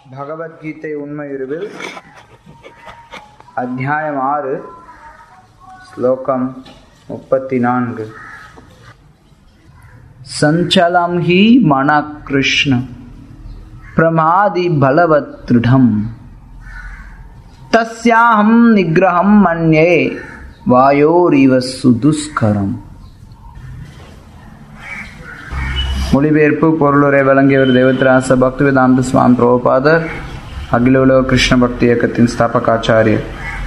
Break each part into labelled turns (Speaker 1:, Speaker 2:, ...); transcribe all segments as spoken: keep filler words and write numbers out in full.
Speaker 1: பகவத்கீதை உண்மையுருவில் அத்தியாயம் ஆறு ஸ்லோகம் முப்பத்தி நான்கு. சஞ்சலம் ஹி மன கிருஷ்ண பிரமாதி பலவத் திருடம் தஸ்யாஹம் நிக்ரஹம் மன்யே வாயோரிவ சுதுஸ்கரம். மொழிபெயர்ப்பு பொருளுரை வழங்கியவர் தேவத்ராச பக்திவேதாந்த சுவாமி பிரபுபாதர், அகில உலக கிருஷ்ண பக்தி இயக்கத்தின் ஸ்தாபகாச்சாரியர்.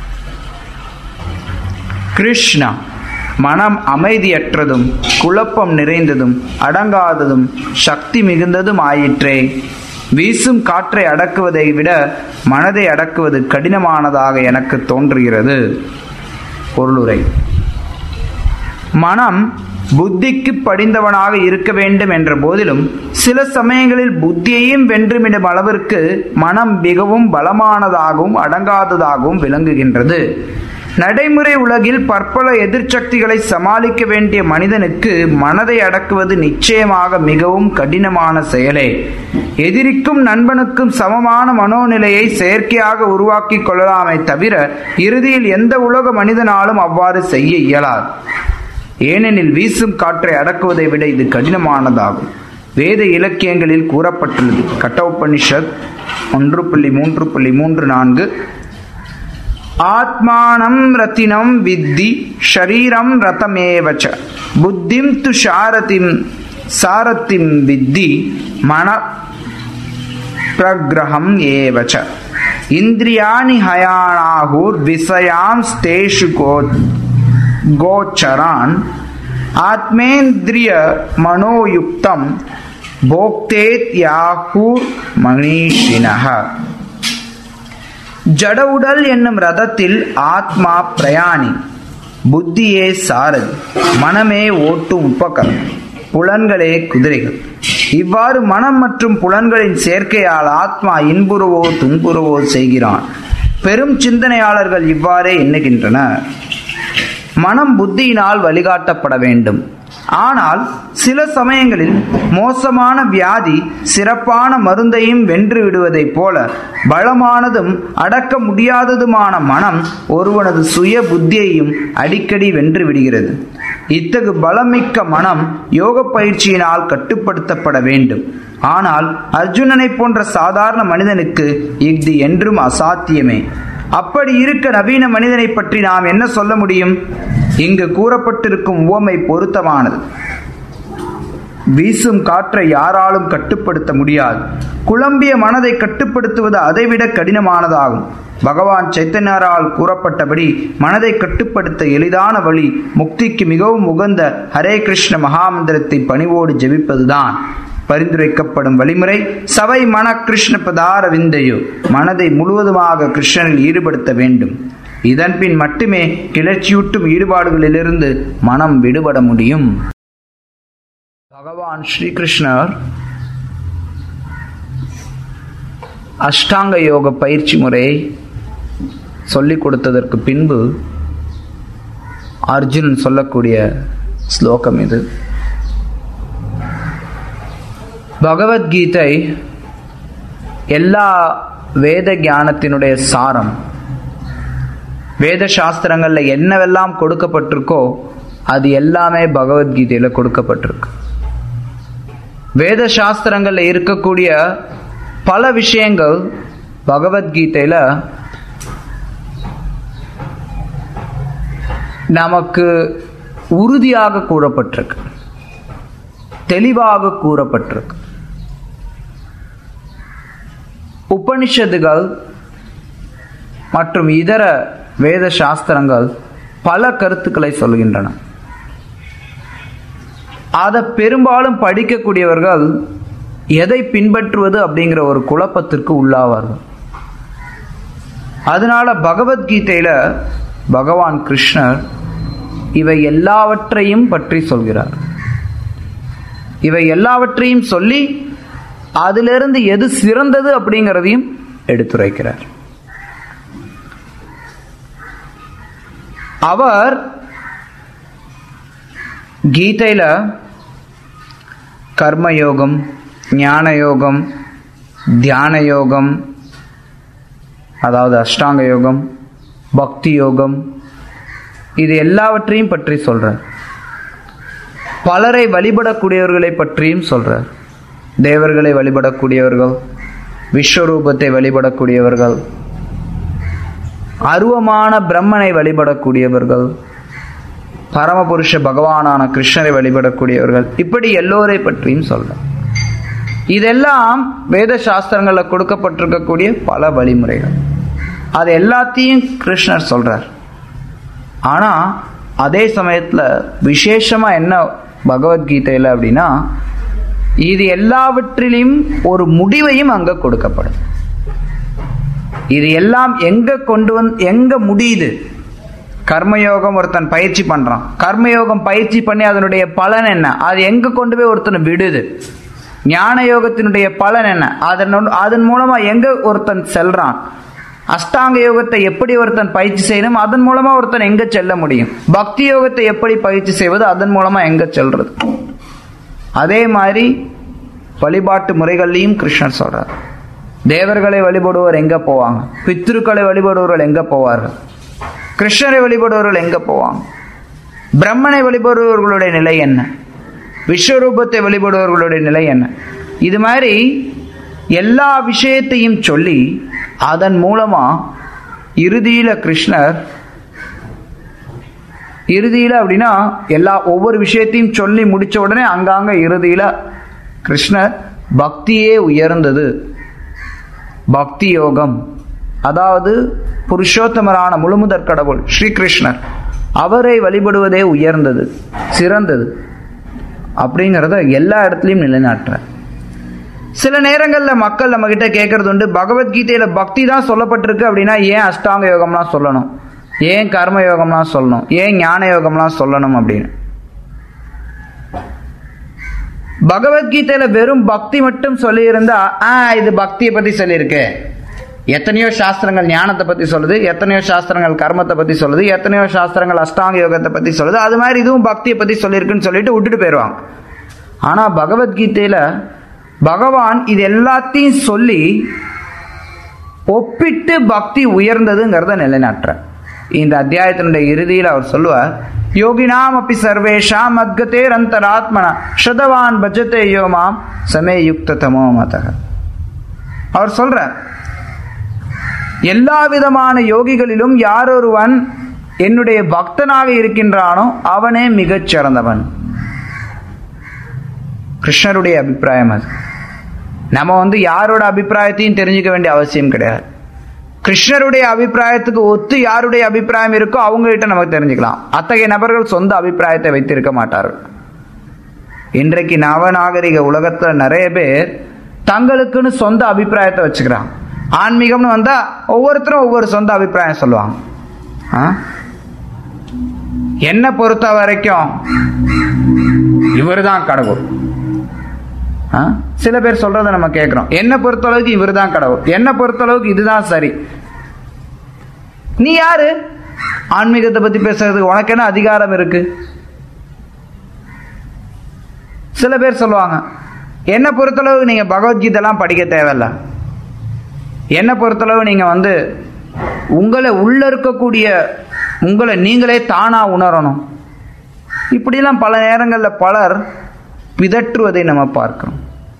Speaker 1: கிருஷ்ணா, மனம் அமைதியற்றதும் குழப்பம் நிறைந்ததும் அடங்காததும் சக்தி மிகுந்ததும் ஆயிற்றே. வீசும் காற்றை அடக்குவதை விட மனதை அடக்குவது கடினமானதாக எனக்கு தோன்றுகிறது. பொருளுரை: மனம் புத்திக்கு படிந்தவனாக இருக்க வேண்டும் என்ற போதிலும் சில சமயங்களில் புத்தியையும் வென்றுவிடும் அளவிற்கு மனம் மிகவும் பலமானதாகவும் அடங்காததாகவும் விளங்குகின்றது. நடைமுறை உலகில் பற்பல எதிர்சக்திகளை சமாளிக்க வேண்டிய மனிதனுக்கு மனதை அடக்குவது நிச்சயமாக மிகவும் கடினமான செயலே. எதிரிக்கும் நண்பனுக்கும் சமமான மனோநிலையை செயற்கையாக உருவாக்கி கொள்ளலாமே தவிர இறுதியில் எந்த உலக மனிதனாலும் அவ்வாறு செய்ய இயலாது. ஏனெனில் வீசும் காற்றை அடக்குவதை விட இது கடினமானதாகும். வேத இலக்கியங்களில் கூறப்பட்டுள்ளது. கட்டோபனிஷத் ஒன்று புள்ளி மூன்று புள்ளி மூன்று நான்கு. ஆத்மானம் ரத்தினம் வித்தி ஷரீரம் ரதமேவச்ச புத்திம் து சாரதிம் சாரதிம் வித்தி மன பிரக்ரஹம் ஏவச்ச இந்திரியாணி ஹயானாஹுர் விசயாம் ஸ்தேஷு கோ கோச்சரான் ஆத்மேந்திரிய மனோயுக்தம் போக்தேத் யாஹூர் மனிஷினஹ. ஜடவுடல் என்னும் ரதத்தில் ஆத்மா பிரயாணி, புத்தியே சாரதி, மனமே ஓட்டும் உபகரணம், புலன்களே குதிரைகள். இவ்வாறு மனம் மற்றும் புலன்களின் சேர்க்கையால் ஆத்மா இன்புறவோ துன்புறவோ செய்கிறான். பெரும் சிந்தனையாளர்கள் இவ்வாறே எண்ணுகின்றனர். மனம் புத்தியினால் வழிகாட்டப்பட வேண்டும். ஆனால் சில சமயங்களில் மோசமான வியாதி சிறப்பான மருந்தையும் வென்று விடுவதைப் போல பலமானதும் அடக்க முடியாததுமான மனம் ஒருவனது சுய புத்தியையும் அடிக்கடி வென்று விடுகிறது. இத்தகு பலமிக்க மனம் யோக பயிற்சியினால் கட்டுப்படுத்தப்பட வேண்டும். ஆனால் அர்ஜுனனை போன்ற சாதாரண மனிதனுக்கு இது என்றும் அசாத்தியமே. அப்படி இருக்க நவீன மனிதனை பற்றி நாம் என்ன சொல்ல முடியும்? இங்கு கூறப்பட்டிருக்கும் உவமை பொருத்தமானது. வீசும் காற்றை யாராலும் கட்டுப்படுத்த முடியாது. குழம்பிய மனதை கட்டுப்படுத்துவது அதைவிட கடினமானதாகும். பகவான் சைத்தன்யரால் கூறப்பட்டபடி மனதை கட்டுப்படுத்த எளிதான வழி முக்திக்கு மிகவும் உகந்த ஹரே கிருஷ்ண மகாமந்திரத்தை பணிவோடு ஜெபிப்பதுதான். பரிந்துரைக்கப்படும் வழிமுறை சவை மன கிருஷ்ண பதார விந்தையோ, மனதை முழுவதுமாக கிருஷ்ணனில் ஈடுபடுத்த வேண்டும். இதன் பின் மட்டுமே கிளர்ச்சியூட்டும் ஈடுபாடுகளிலிருந்து மனம் விடுபட முடியும். பகவான் ஸ்ரீகிருஷ்ணர் அஷ்டாங்க யோக பயிற்சி முறையை சொல்லிக் கொடுத்ததற்கு பின்பு அர்ஜுனன் சொல்லக்கூடிய ஸ்லோகம் இது. பகவத்கீதை எல்லா வேத ஞானத்தினுடைய சாரம். வேத சாஸ்திரங்கள்ல என்னவெல்லாம் கொடுக்கப்பட்டிருக்கோ அது எல்லாமே பகவத்கீதையில கொடுக்கப்பட்டிருக்கு. வேத சாஸ்திரங்கள்ல இருக்கக்கூடிய பல விஷயங்கள் பகவத்கீதையில நமக்கு உறுதியாக கூறப்பட்டிருக்கு, தெளிவாக கூறப்பட்டிருக்கு. உபனிஷத்துகள் மற்றும் இதர வேத சாஸ்திரங்கள் பல கருத்துக்களை சொல்கின்றன. அதை பெரும்பாலும் படிக்கக்கூடியவர்கள் எதை பின்பற்றுவது அப்படிங்கிற ஒரு குழப்பத்திற்கு உள்ளாவார்கள். அதனால பகவத்கீதையில பகவான் கிருஷ்ணர் இவை எல்லாவற்றையும் பற்றி சொல்கிறார். இவை எல்லாவற்றையும் சொல்லி அதிலிருந்து எது சிறந்தது அப்படிங்கிறதையும் எடுத்துரைக்கிறார். அவர் கீதையில கர்மயோகம், ஞான யோகம், தியான யோகம், அதாவது அஷ்டாங்க யோகம், பக்தி யோகம், இது எல்லாவற்றையும் பற்றி சொல்றார். பலரை வழிபடக்கூடியவர்களை பற்றியும் சொல்றார். தேவர்களை வழிபடக்கூடியவர்கள், விஸ்வரூபத்தை வழிபடக்கூடியவர்கள், அருவமான பிரம்மனை வழிபடக்கூடியவர்கள், பரமபுருஷ பகவானான கிருஷ்ணரை வழிபடக்கூடியவர்கள், இப்படி எல்லோரை பற்றியும் சொல்றார். இதெல்லாம் வேத சாஸ்திரங்கள்ல கொடுக்கப்பட்டிருக்கக்கூடிய பல வழிமுறைகள். அது எல்லாத்தையும் கிருஷ்ணர் சொல்றார். ஆனா அதே சமயத்துல விசேஷமா என்ன பகவத்கீதையில அப்படின்னா, இது எல்லாவற்றிலும் ஒரு முடிவையும் அங்க கொடுக்கப்படும். இது எல்லாம் எங்க கொண்டு வந்து எங்க முடியுது? கர்மயோகம் ஒருத்தன் பயிற்சி பண்றான், கர்மயோகம் பயிற்சி பண்ணி அதனுடைய பலன் என்ன, அது எங்க கொண்டு போய் ஒருத்தன் விடுது? ஞான யோகத்தினுடைய பலன் என்ன, அதன் அதன் மூலமா எங்க ஒருத்தன் செல்றான்? அஷ்டாங்க யோகத்தை எப்படி ஒருத்தன் பயிற்சி செய்யணும், அதன் மூலமா ஒருத்தன் எங்க செல்ல முடியும்? பக்தி யோகத்தை எப்படி பயிற்சி செய்வது, அதன் மூலமா எங்க செல்றது? அதே மாதிரி வழிபாட்டு முறைகள்லையும் கிருஷ்ணர் சொல்றார். தேவர்களை வழிபடுவோர் எங்க போவாங்க? பித்ருக்களை வழிபடுவோர்கள் எங்க போவார்கள்? கிருஷ்ணரை வழிபடுவர்கள் எங்க போவாங்க? பிரம்மனை வழிபடுவர்களுடைய நிலை என்ன? விஸ்வரூபத்தை வழிபடுவர்களுடைய நிலை என்ன? இது மாதிரி எல்லா விஷயத்தையும் சொல்லி அதன் மூலமா இறுதியில கிருஷ்ணர் இறுதியில அப்படின்னா எல்லா ஒவ்வொரு விஷயத்தையும் சொல்லி முடிச்ச உடனே அங்காங்க இறுதியில கிருஷ்ணர் பக்தியே உயர்ந்தது, பக்தி யோகம், அதாவது புருஷோத்தமரான முழுமுதற் கடவுள் ஸ்ரீகிருஷ்ணர் அவரை வழிபடுவதே உயர்ந்தது, சிறந்தது அப்படிங்கிறத எல்லா இடத்துலையும் நிலைநாட்டுற. சில நேரங்கள்ல மக்கள் நம்ம கிட்ட கேட்கறது உண்டு, பகவத்கீதையில பக்தி தான் சொல்லப்பட்டிருக்கு அப்படின்னா ஏன் அஷ்டாங்க யோகம்லாம் சொல்லணும், ஏன் கர்ம யோகம்லாம் சொல்லணும், ஏன் ஞான யோகம்லாம் சொல்லணும் அப்படின்னு. பகவத்கீதையில வெறும் பக்தி மட்டும் சொல்லி இருந்தா ஆஹ் இது பக்தியை பத்தி சொல்லியிருக்கு. எத்தனையோ சாஸ்திரங்கள் ஞானத்தை பத்தி சொல்லுது, எத்தனையோ சாஸ்திரங்கள் கர்மத்தை பத்தி சொல்லுது, எத்தனையோ சாஸ்திரங்கள் அஷ்டாங்க யோகத்தை பத்தி சொல்லுது, அது மாதிரி இதுவும் பக்தியை பத்தி சொல்லியிருக்குன்னு சொல்லிட்டு விட்டுட்டு போயிடுவாங்க. ஆனா பகவத்கீதையில பகவான் இது எல்லாத்தையும் சொல்லி ஒப்பிட்டு பக்தி உயர்ந்ததுங்கிறத நிலைநாட்டுற. இந்த அத்தியாயத்தினுடைய இறுதியில் அவர் சொல்லுவார், யோகினாம் அப்பி சர்வேஷாம் அத்கதேர் அந்தராத்மனா ஸ்ரதவான் பஜதே யோமாம் சமே யுக்த தமோ மதக. அவர் சொல்றார், எல்லா விதமான யோகிகளிலும் யாரொருவன் என்னுடைய பக்தனாக இருக்கின்றானோ அவனே மிகச் சிறந்தவன். கிருஷ்ணருடைய அபிப்பிராயம் அது. நம்ம வந்து யாரோட அபிப்பிராயத்தையும் தெரிஞ்சுக்க வேண்டிய அவசியம் கிடையாது. கிருஷ்ணருடைய அபிப்பிராயத்துக்கு ஒத்து யாருடைய அபிப்பிராயம் இருக்கோ அவங்க கிட்ட நமக்கு தெரிஞ்சுக்கலாம். அத்தகைய நபர்கள் சொந்த அபிப்பிராயத்தை வைத்திருக்க மாட்டார்கள். இன்றைக்கு நவநாகரிக உலகத்துல நிறைய பேர் தங்களுக்குன்னு சொந்த அபிப்பிராயத்தை வச்சுக்கிறாங்க. ஆன்மீகம்னு வந்தா ஒவ்வொருத்தரும் ஒவ்வொரு சொந்த அபிப்பிராயம் சொல்லுவாங்க. என்ன பொறுத்த வரைக்கும் இவர் தான் கடவுள். சில பேர் சொல்றதை நம்ம கேட்கிறோம், என்ன பொறுத்தளவுக்கு இவர் தான் கடவுள், என்ன பொறுத்தளவுக்கு இதுதான் சரி. நீ யாரு ஆன்மீகத்தை பத்தி பேசுறதுக்கு? உனக்கு என்ன அதிகாரம் இருக்கு? சில பேர் சொல்லுவாங்க, என்ன பொறுத்தளவுக்கு நீங்க பகவத்கீதை எல்லாம் படிக்க தேவையில்ல, என்ன பொறுத்தளவு நீங்க வந்து உங்களை உள்ள இருக்கக்கூடிய உங்களை நீங்களே தானா உணரணும். இப்படிலாம் பல நேரங்களில் பலர் பிதற்றுவதை நம்ம பார்க்கிறோம்.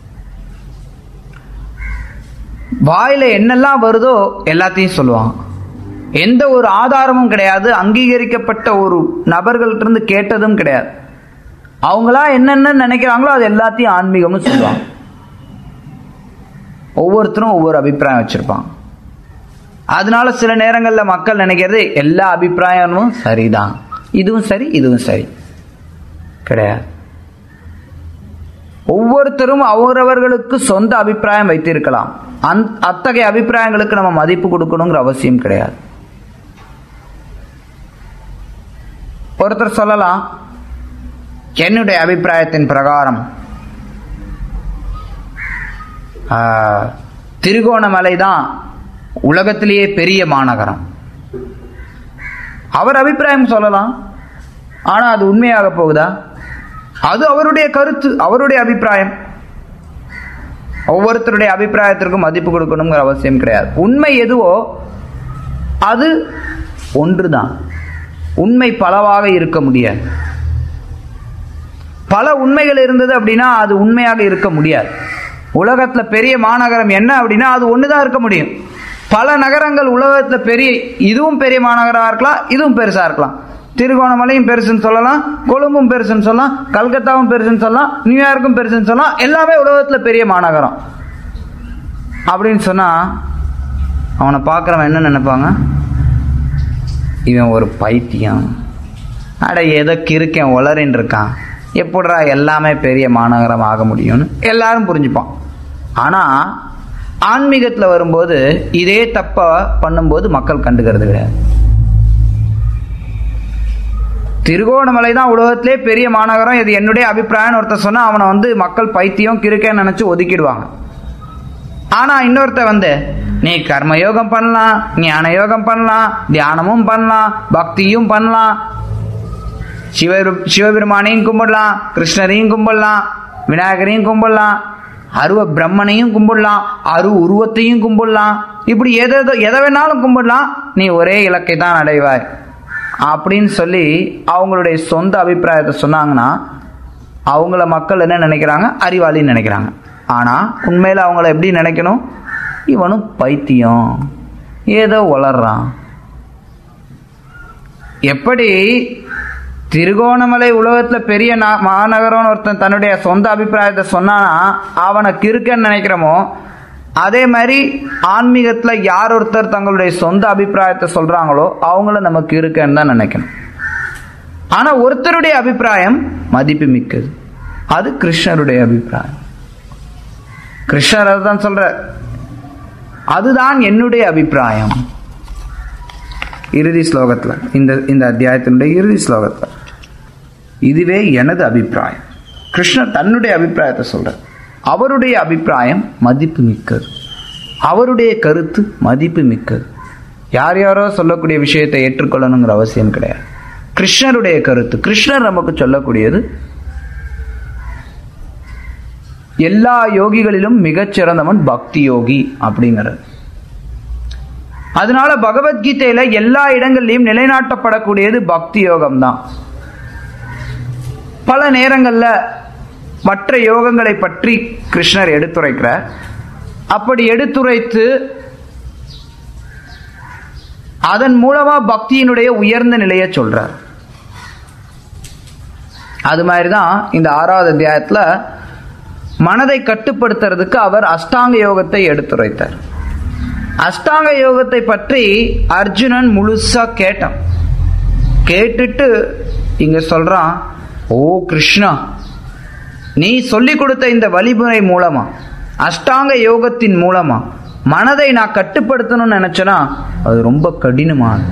Speaker 1: வாயில என்னெல்லாம் வருதோ எல்லாத்தையும் சொல்லுவாங்க. எந்த ஒரு ஆதாரமும் கிடையாது, அங்கீகரிக்கப்பட்ட ஒரு நபர்கள்ட்ட இருந்து கேட்டதும் கிடையாது. அவங்களா என்னென்ன நினைக்கிறாங்களோ அது எல்லாத்தையும் ஆன்மீகம்னு சொல்லுவாங்க. ஒவ்வொருத்தரும் ஒவ்வொரு அபிப்பிராயம் வச்சிருப்பாங்க. அதனால சில நேரங்களில் மக்கள் நினைக்கிறது எல்லா அபிப்பிராயமும் சரிதான், இதுவும் சரி இதுவும் சரி கிடையாது. ஒவ்வொருத்தரும் அவரவர்களுக்கு சொந்த அபிப்பிராயம் வைத்திருக்கலாம். அந் அத்தகைய அபிப்பிராயங்களுக்கு நம்ம மதிப்பு கொடுக்கணுங்கிற அவசியம் கிடையாது. ஒருத்தர் சொல்லலாம், என்னுடைய அபிப்பிராயத்தின் பிரகாரம் திருகோணமலை தான் உலகத்திலேயே பெரிய மாநகரம். அவர் அபிப்பிராயம் சொல்லலாம், ஆனா அது உண்மையாக போகுதா? அது அவருடைய கருத்து, அவருடைய அபிப்பிராயம். ஒவ்வொருத்தருடைய அபிப்பிராயத்திற்கும் மதிப்பு கொடுக்கணுங்கிற அவசியம் கிடையாது. உண்மை எதுவோ அது ஒன்றுதான். உண்மை பலவாக இருக்க முடியாது. பல உண்மைகள் இருந்தது அப்படின்னா அது உண்மையாக இருக்க முடியாது. உலகத்துல பெரிய மாநகரம் என்ன அப்படின்னா அது ஒண்ணுதான் இருக்க முடியும். பல நகரங்கள் உலகத்துல பெரிய, இதுவும் பெரிய மாநகரமா இருக்கலாம், இதுவும் பெருசா இருக்கலாம். திருகோணமலையும் பெருசுன்னு சொல்லலாம், கொழும்பும் பெருசுன்னு சொல்லலாம், கல்கத்தாவும் பெருசுன்னு சொல்லலாம், நியூயார்க்கும் பெருசுன்னு சொல்லலாம். எல்லாமே உலகத்துல பெரிய மாநகரம் அப்படின்னு சொன்னா அவனை பார்க்குறவன் என்ன நினைப்பாங்க? இவன் ஒரு பைத்தியம், அட ஏதோ கிறுக்கன் உளறின்னு இருக்கான், எப்படிரா எல்லாமே பெரிய மாநகரம் ஆக முடியும்னு எல்லாரும் புரிஞ்சுப்பான். ஆனா ஆன்மீகத்துல வரும்போது இதே தப்ப பண்ணும்போது மக்கள் கண்டுக்கிறது கிடையாது. திருகோணமலை தான் உலகத்திலே பெரிய மாநகரம், இது என்னுடைய அபிப்பிராயம் ஒருத்தர் சொன்னா அவனை வந்து மக்கள் பைத்தியம் கிறுக்கன்னு நினைச்சு ஒதுக்கிடுவாங்க. ஆனா இன்னொருத்த வந்து நீ கர்மயோகம் பண்ணலாம், ஞான யோகம் பண்ணலாம், தியானமும் பண்ணலாம், பக்தியும் பண்ணலாம், சிவ சிவபெருமானையும் கும்பிடலாம், கிருஷ்ணரையும் கும்பிடலாம், விநாயகரையும் கும்பிடலாம், அருவ பிரம்மனையும் கும்பிடலாம், அரு உருவத்தையும் கும்பிடலாம், இப்படி எதை எதை வேணாலும் கும்பிடலாம், நீ ஒரே இலக்கை தான் அடைவாய் அப்படின்னு சொல்லி அவங்களுடைய சொந்த அபிப்பிராயத்தை சொன்னாங்கன்னா அவங்கள மக்கள் என்ன நினைக்கிறாங்க? அறிவாளின்னு நினைக்கிறாங்க. ஆனா உண்மையில அவங்கள எப்படி நினைக்கணும்? இவனும் பைத்தியம், ஏதோ வளர்றான். எப்படி திருகோணமலை உலகத்துல பெரிய மாநகரம் ஒருத்தன் தன்னுடைய சொந்த அபிப்பிராயத்தை சொன்னானா அவனை கிறுக்கன்னு நினைக்கிறோமோ, அதே மாதிரி ஆன்மீகத்துல யார் ஒருத்தர் தங்களுடைய சொந்த அபிப்பிராயத்தை சொல்றாங்களோ அவங்கள நமக்கு இருக்கன்னு தான் நினைக்கணும். ஆனா ஒருத்தருடைய அபிப்பிராயம் மதிப்பு மிக்கது, அது கிருஷ்ணருடைய அபிப்பிராயம். கிருஷ்ணர் அதுதான் சொல்ற, அதுதான் என்னுடைய அபிப்பிராயம். இறுதி ஸ்லோகத்துல, இந்த இந்த அத்தியாயத்தினுடைய இறுதி ஸ்லோகத்துல இதுவே எனது அபிப்பிராயம். கிருஷ்ணர் தன்னுடைய அபிப்பிராயத்தை சொல்ற, அவருடைய அபிப்பிராயம் மதிப்பு மிக்கது, அவருடைய கருத்து மதிப்பு மிக்கது. யார் யாரோ சொல்லக்கூடிய விஷயத்தை ஏற்றுக்கொள்ளணுங்கிற அவசியம் கிடையாது. கிருஷ்ணருடைய கருத்து, கிருஷ்ணர் நமக்கு சொல்லக்கூடியது எல்லா யோகிகளிலும் மிகச்சிறந்தவன் பக்தி யோகி அப்படிங்கிறது. அதனால பகவத்கீதையில எல்லா இடங்கள்லையும் நிலைநாட்டப்படக்கூடியது பக்தி யோகம் தான். பல நேரங்கள்ல மற்ற யோகங்களை பற்றி கிருஷ்ணர் எடுத்துரைக்கிறார். அப்படி எடுத்துரைத்து அதன் மூலமா பக்தியினுடைய உயர்ந்த நிலையை சொல்றார். அது மாதிரிதான் இந்த ஆறாவது அத்தியாயத்துல மனதை கட்டுப்படுத்துறதுக்கு அவர் அஷ்டாங்க யோகத்தை எடுத்துரைத்தார். அஷ்டாங்க யோகத்தை பற்றி அர்ஜுனன் முழுசா கேட்டான். கேட்டுட்டு இங்க சொல்றான், ஓ கிருஷ்ணா, நீ சொல்லிக் கொடுத்த இந்த வழிமுறை மூலமா, அஷ்டாங்க யோகத்தின் மூலமா மனதை நான் கட்டுப்படுத்தணும்னு நினைச்சேனா அது ரொம்ப கடினமான,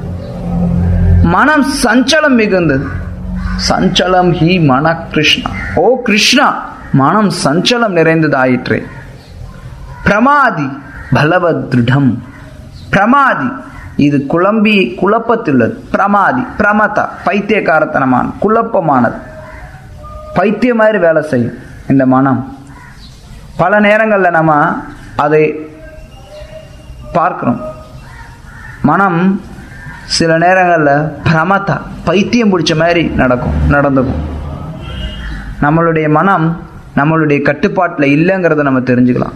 Speaker 1: மனம் சஞ்சலம் மிகுந்தது. சஞ்சலம் ஹி மன கிருஷ்ணா, ஓ கிருஷ்ணா, மனம் சஞ்சலம் நிறைந்ததாயிற்றே. பிரமாதி பலவத் திருடம், பிரமாதி இது குழம்பி குழப்பத்துள்ளது. பிரமாதி பிரமதா பைத்தியக்காரத்தனமான, குழப்பமானது, பைத்திய மாதிரி வேலை செய்யும் இந்த மனம். பல நேரங்கள்ல நம்ம அதை பார்க்கிறோம். மனம் சில நேரங்கள்ல பிரமதா பைத்தியம் பிடிச்ச மாதிரி நடக்கும் நடந்துக்கும். நம்மளுடைய மனம் நம்மளுடைய கட்டுப்பாட்டில் இல்லைங்கிறத நம்ம தெரிஞ்சுக்கலாம்.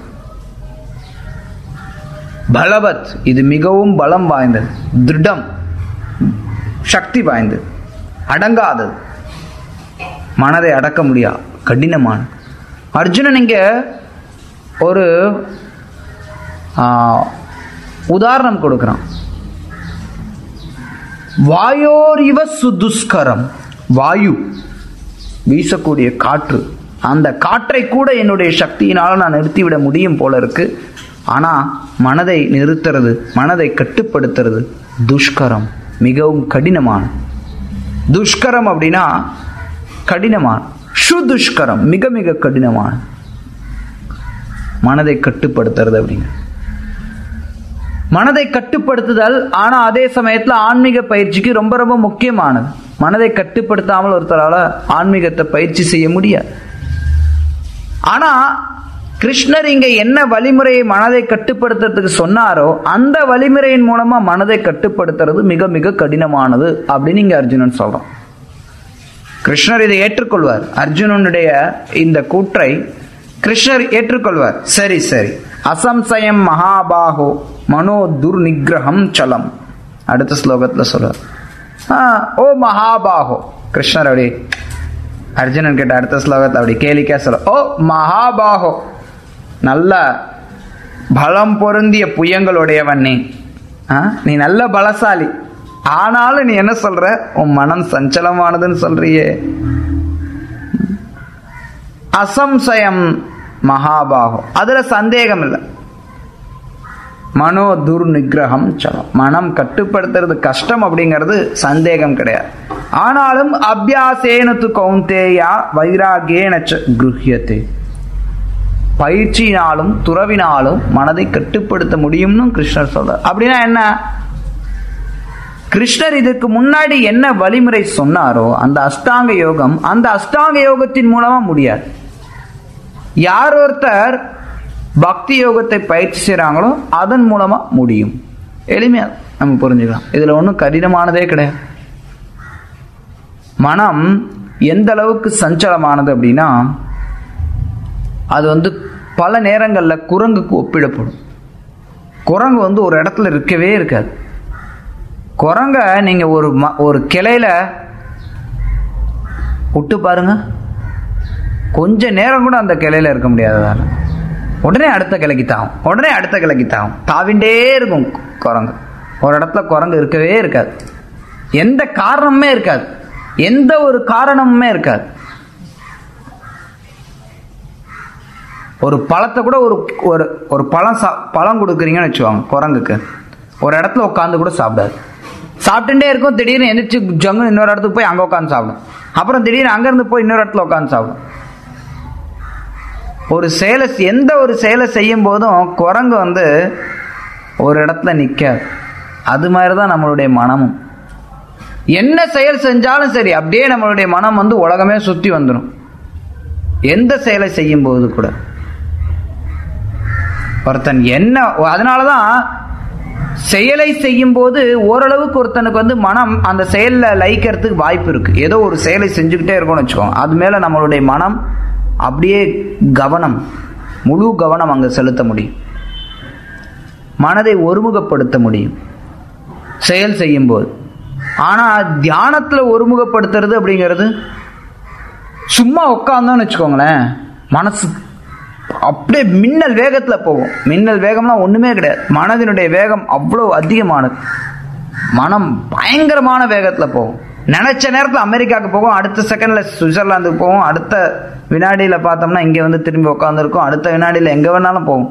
Speaker 1: பலவத் இது மிகவும் பலம் வாய்ந்தது, திருடம் சக்தி வாய்ந்தது, அடங்காதது, மனதை அடக்க முடியாது, கடினமான. அர்ஜுனன் இங்க ஒரு உதாரணம் கொடுக்கிறான். வாயோர் இவ சுதுஷ்கரம், வாயு வீசக்கூடிய காற்று, அந்த காற்றை கூட என்னுடைய சக்தியினால நான் நிறுத்திவிட முடியும் போல இருக்கு. ஆனா மனதை நிறுத்துறது, மனதை கட்டுப்படுத்துறது துஷ்கரம், மிகவும் கடினமான. துஷ்கரம் அப்படின்னா கடினமான, சுதுஷ்கரம் மிக மிக கடினமான மனதை கட்டுப்படுத்துறது அப்படிங்க. மனதை கட்டுப்படுத்துதல் ஆனா அதே சமயத்துல ஆன்மீக பயிற்சிக்கு ரொம்ப ரொம்ப முக்கியமானது. மனதை கட்டுப்படுத்தாமல் ஒருத்தரால ஆன்மீகத்தை பயிற்சி செய்ய முடியாது. ஆனா கிருஷ்ணர் இங்க என்ன வழிமுறையை மனதை கட்டுப்படுத்துறதுக்கு சொன்னாரோ அந்த வழிமுறையின் மூலமா மனதை கட்டுப்படுத்துறது மிக மிக கடினமானது அப்படின்னு இங்க அர்ஜுனன் சொல்றான். கிருஷ்ணர் இதை ஏற்றுக்கொள்வார். அர்ஜுனனுடைய இந்த கூற்றை கிருஷ்ணர் ஏற்றுக்கொள்வார். சரி சரி, அசம்சயம் மகாபாகோ மனோ துர்நிகிரகம் சலம். அடுத்த ஸ்லோகத்துல சொல்றார், ஓ மகாபாகோ. கிருஷ்ணர் அப்படி அர்ஜுனன் கேட்ட அடுத்த ஸ்லோகத்தை அப்படி கேலிக்கா சொல்ற, ஓ மகாபாகோ, நல்ல பலம் பொருந்திய புயங்களுடையவன் நீ, நீ நல்ல பலசாலி, ஆனாலும் நீ என்ன சொல்ற, உன் மனம் சஞ்சலமானதுன்னு சொல்றியே. அசம்சயம் மகாபாகோ, அதுல சந்தேகம் இல்லை. மனோ துர்நிகிரகம் சலம், மனம் கட்டுப்படுத்துறது கஷ்டம் அப்படிங்கிறது சந்தேகம் கிடையாது. ஆனாலும் அபியாசேனது கௌந்தேயா வைராகேன குருஹ்யதே, பயிற்சியினாலும் துறவினாலும் மனதை கட்டுப்படுத்த முடியும்னு கிருஷ்ணர் சொல்றார். அப்படின்னா என்ன? கிருஷ்ணர் இதுக்கு முன்னாடி என்ன வழிமுறை சொன்னாரோ அந்த அஷ்டாங்க யோகம், அந்த அஷ்டாங்க யோகத்தின் மூலமா முடியாது. யார் ஒருத்தர் பக்தி யோகத்தை பயிற்சி செய்யறாங்களோ அதன் மூலமா முடியும். எளிமையா நம்ம புரிஞ்சுக்கலாம். இதுல ஒன்றும் கடினமானதே கிடையாது. மனம் எந்த அளவுக்கு சஞ்சலமானது அப்படின்னா, அது வந்து பல நேரங்கள்ல குரங்குக்கு ஒப்பிடப்படும். குரங்கு வந்து ஒரு இடத்துல இருக்கவே இருக்காது. குரங்க நீங்க ஒரு ஒரு கிளையில விட்டு பாருங்க, கொஞ்ச நேரம் கூட அந்த கிளையில இருக்க முடியாததால உடனே அடுத்த கிளைக்கு தாவும், உடனே அடுத்த கிளைக்கு தாவும், தாவிண்டே இருக்கும் குரங்கு. ஒரு இடத்துல குரங்கு இருக்கவே இருக்காது. எந்த காரணமுமே இருக்காது, எந்த ஒரு காரணமுமே இருக்காது. ஒரு பழத்தை கூட ஒரு ஒரு பழம் பழம் கொடுக்குறீங்கன்னு வச்சுவாங்க, குரங்குக்கு ஒரு இடத்துல உட்காந்து கூட சாப்பிடாது. சாப்பிட்டுட்டே இருக்கும், திடீர்னு எந்திரிச்சு ஜங்கு இன்னொரு இடத்துக்கு போய் அங்கே உட்காந்து சாப்பிடும். அப்புறம் திடீர்னு அங்கேருந்து போய் இன்னொரு இடத்துல உட்காந்து சாப்பிடும். ஒரு செயலை, எந்த ஒரு செயலை செய்யும் போதும் குரங்கு வந்து ஒரு இடத்துல நிற்காது. அது மாதிரி தான் நம்மளுடைய மனமும். என்ன செயல் செஞ்சாலும் சரி, அப்படியே நம்மளுடைய மனம் வந்து உலகமே சுற்றி வந்துடும். எந்த செயலை செய்யும் போது கூட ஒருத்தன் என்ன, அதனாலதான் செயலை செய்யும் போது ஓரளவுக்கு ஒருத்தனுக்கு வந்து மனம் அந்த செயல்ல லயிக்கிறதுக்கு வாய்ப்பு இருக்கு. ஏதோ ஒரு செயலை செஞ்சுக்கிட்டே இருக்கோம்னு வச்சுக்கோங்க, அது மேல நம்மளுடைய மனம் அப்படியே கவனம், முழு கவனம் அங்க செலுத்த முடியும். மனதை ஒருமுகப்படுத்த முடியும் செயல் செய்யும் போது. ஆனா தியானத்துல ஒருமுகப்படுத்துறது அப்படிங்கிறது, சும்மா உட்கார்ந்தோம்னு வச்சுக்கோங்களேன், மனசு அப்படியே மின்னல் வேகத்துல போகும். மின்னல் வேகம்லாம் ஒண்ணுமே கிடையாது. மனதினுடைய வேகம் அவ்வளவு அதிகமானது. மனம் பயங்கரமான வேகத்துல போகும். நினைச்ச நேரத்தில் அமெரிக்காவுக்கு போகும், அடுத்த செகண்ட்ல சுவிட்சர்லாந்துக்கு போகும், அடுத்த வினாடியில பார்த்தோம்னா இங்க வந்து திரும்பி உட்காந்துருக்கும், அடுத்த வினாடியில எங்க வேணாலும் போகும்.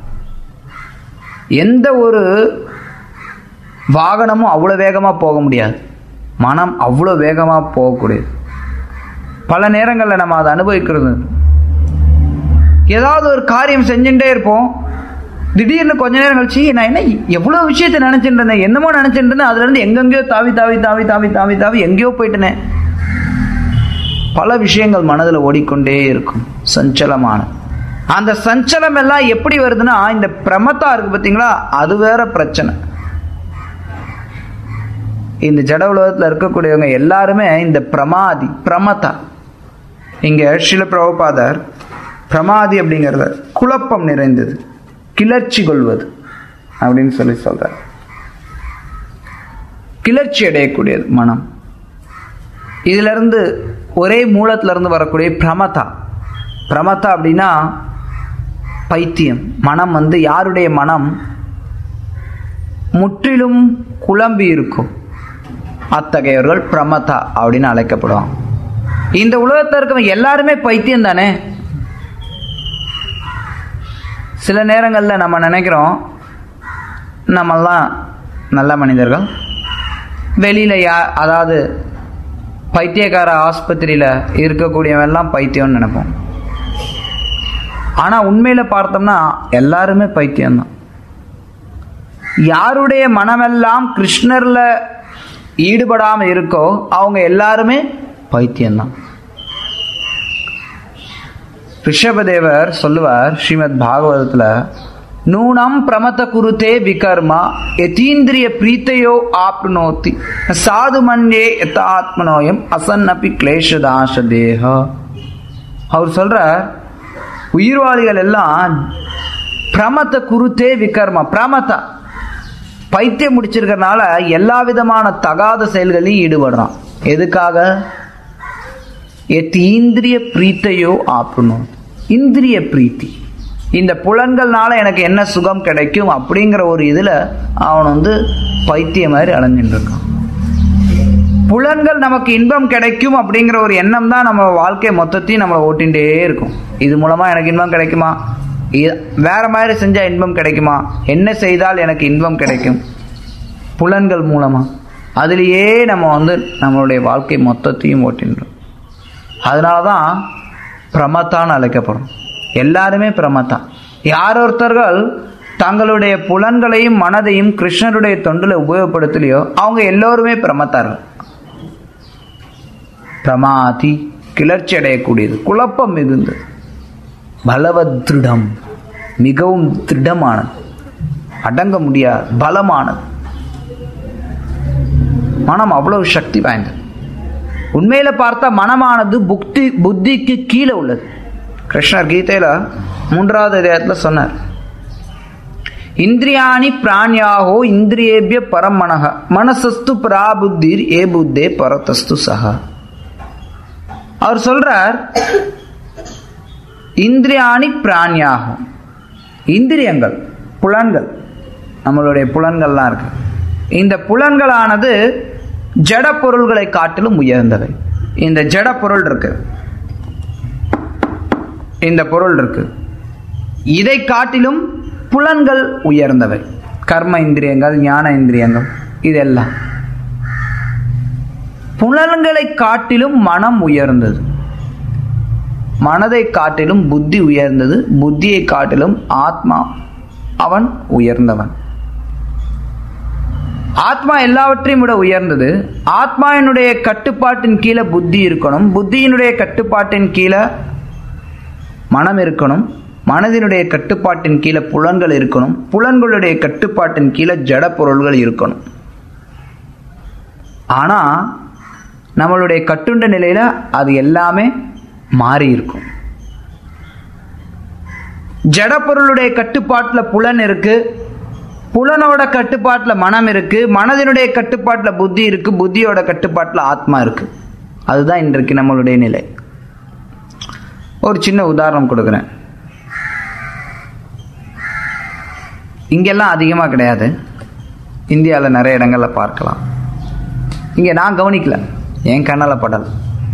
Speaker 1: எந்த ஒரு வாகனமும் அவ்வளவு வேகமா போக முடியாது. மனம் அவ்வளவு வேகமா போகக்கூடியது. பல நேரங்களில் நம்ம அதை அனுபவிக்கிறது. ஏதாவது ஒரு காரியம் செஞ்சுட்டே இருப்போம், திடீர்னு கொஞ்ச நேரம் கழிச்சு நான் என்ன எவ்வளவு விஷயத்தை நினைச்சிட்டு இருந்தேன், என்னமோ நினைச்சிட்டு இருந்தேன், அதுல இருந்து எங்கெங்கயோ தாவி தாவி தாவி தாவி தாவி தாவி எங்கேயோ போயிட்டேனே. பல விஷயங்கள் மனதில் ஓடிக்கொண்டே இருக்கும், சஞ்சலமான. அந்த சஞ்சலம் எல்லாம் எப்படி வருதுன்னா, இந்த பிரமத்தா இருக்கு பார்த்தீங்களா, அது வேற பிரச்சனை. இந்த ஜட உலகத்தில் இருக்கக்கூடியவங்க எல்லாருமே இந்த பிரமாதி பிரமதா. இங்க ஸ்ரீல பிரபுபாதர் பிரமாதி அப்படிங்கிறத குழப்பம் நிறைந்தது, கிளர்ச்சி கொள்வது அப்படின்னு சொல்லி சொல்றார். கிளர்ச்சி அடையக்கூடியது மனம். இதுல இருந்து ஒரே மூலத்துல இருந்து வரக்கூடிய பிரமதா. பிரமதா அப்படின்னா பைத்தியம். மனம் வந்து யாருடைய மனம் முற்றிலும் குழம்பி இருக்கும், அத்தகையவர்கள் பிரமதா அப்படின்னு அழைக்கப்படுவாங்க. இந்த உலகத்தில் இருக்கவங்க எல்லாருமே பைத்தியம் தானே. சில நேரங்களில் நம்ம நினைக்கிறோம் நம்மெல்லாம் நல்ல மனிதர்கள், வெளியில் யா அதாவது பைத்தியக்கார ஆஸ்பத்திரியில் இருக்கக்கூடியவெல்லாம் பைத்தியம்னு நினைப்போம். ஆனால் உண்மையில் பார்த்தோம்னா எல்லாருமே பைத்தியம்தான். யாருடைய மனமெல்லாம் கிருஷ்ணரில் ஈடுபடாமல் இருக்கோ அவங்க எல்லாருமே பைத்தியம்தான். ரிஷபதேவர் சொல்லுவார் ஸ்ரீமத் பாகவதத்துல, நூனம் பிரமத குருதே விகர்மா யதீந்திரிய பிரீத்தையோ ஆப்னோதி சாது மன்யே யதாத்மனோயம் அசன்னபி கிளேஷதாச தேஹ. அவர் சொல்றார், உயிர்வாளிகள் எல்லாம் பிரமத குருத்தே விகர்மா, பிரமதா பைத்தியம் முடிச்சிருக்கிறதுனால எல்லா விதமான தகாத செயல்களையும் ஈடுபடுறான். எதுக்காக? இந்திரிய பிரீத்தையோ ஆப்னோதி, இந்திரிய பிரீத்தி, இந்த புலன்கள்னால எனக்கு என்ன சுகம் கிடைக்கும் அப்படிங்கிற ஒரு இதுல அவன் வந்து பைத்தியம் மாதிரி அலைஞ்சிட்டு இருக்கான். புலன்கள் நமக்கு இன்பம் கிடைக்கும் அப்படிங்கிற ஒரு எண்ணம் தான் நம்ம வாழ்க்கை மொத்தத்தையும் நம்மளை ஓட்டிகிட்டே இருக்கும். இது மூலமா எனக்கு இன்பம் கிடைக்குமா, வேற மாதிரி செஞ்சா இன்பம் கிடைக்குமா, என்ன செய்தால் எனக்கு இன்பம் கிடைக்கும், புலன்கள் மூலமா அதுலேயே நம்ம வந்து நம்மளுடைய வாழ்க்கை மொத்தத்தையும் ஓட்டின்றோம். அதனாலதான் பிரமத்தான்னு அழைக்கப்படுறோம். எல்லாருமே பிரமத்தா. யார் ஒருத்தர்கள் தங்களுடைய புலன்களையும் மனதையும் கிருஷ்ணருடைய தொண்டில் உபயோகப்படுத்தலையோ அவங்க எல்லோருமே பிரமத்தார்கள். பிரமாதி கிளர்ச்சி அடையக்கூடியது, குழப்பம் மிகுந்தது, பலவத்ருடம் மிகவும் திருடமானது, அடங்க முடியாது, பலமானது. மனம் அவ்வளவு சக்தி வாய்ந்தது. உண்மையில பார்த்தா மனமானது புத்தி புத்திக்கு கீழே உள்ளது. கிருஷ்ணர் கீதையில மூன்றாவது அத்தியாயத்துல சொன்னார், இந்திரியாணி பிராணியாகோ இந்திரியேபிய பரமனக மனசஸ்து பராபுத்திர் ஏ புத்தே பரதஸ்து சக. அவர் சொல்றார், இந்திரியாணி பிராணியாகும், இந்திரியங்கள் புலன்கள், நம்மளுடைய புலன்கள்லாம் இருக்கு. இந்த புலன்களானது ஜட பொருள்களை காட்டிலும் உயர்ந்தவை. இந்த ஜட பொருள் இருக்கு, இந்த பொருள் இருக்கு, இதை காட்டிலும் புலன்கள் உயர்ந்தவை. கர்ம இந்திரியங்கள், ஞான இந்திரியங்கள், இதெல்லாம். புலன்களை காட்டிலும் மனம் உயர்ந்தது, மனதை காட்டிலும் புத்தி உயர்ந்தது, புத்தியை காட்டிலும் ஆத்மா அவன் உயர்ந்தவன். ஆத்மா எல்லாவற்றையும் விட உயர்ந்தது. ஆத்மாவினுடைய கட்டுப்பாட்டின் கீழே புத்தி இருக்கணும், புத்தியினுடைய கட்டுப்பாட்டின் கீழே மனம் இருக்கணும், மனதினுடைய கட்டுப்பாட்டின் கீழே புலன்கள் இருக்கணும், புலன்களுடைய கட்டுப்பாட்டின் கீழே ஜட பொருள்கள் இருக்கணும். ஆனா நம்மளுடைய கட்டுண்ட நிலையில அது எல்லாமே மாறி இருக்கும். ஜட பொருளுடைய கட்டுப்பாட்டில் புலன் இருக்கு, புலனோட கட்டுப்பாட்டில் மனம் இருக்கு, மனதினுடைய கட்டுப்பாட்டில் புத்தி இருக்கு, புத்தியோட கட்டுப்பாட்டில் ஆத்மா இருக்கு. அதுதான் இன்றைக்கு நம்மளுடைய நிலை. ஒரு சின்ன உதாரணம் கொடுக்குறேன். இங்கெல்லாம் அதிகமாக கிடையாது, இந்தியாவில் நிறைய இடங்கள்ல பார்க்கலாம். இங்கே நான் கவனிக்கல, என் கண்ணால் படல.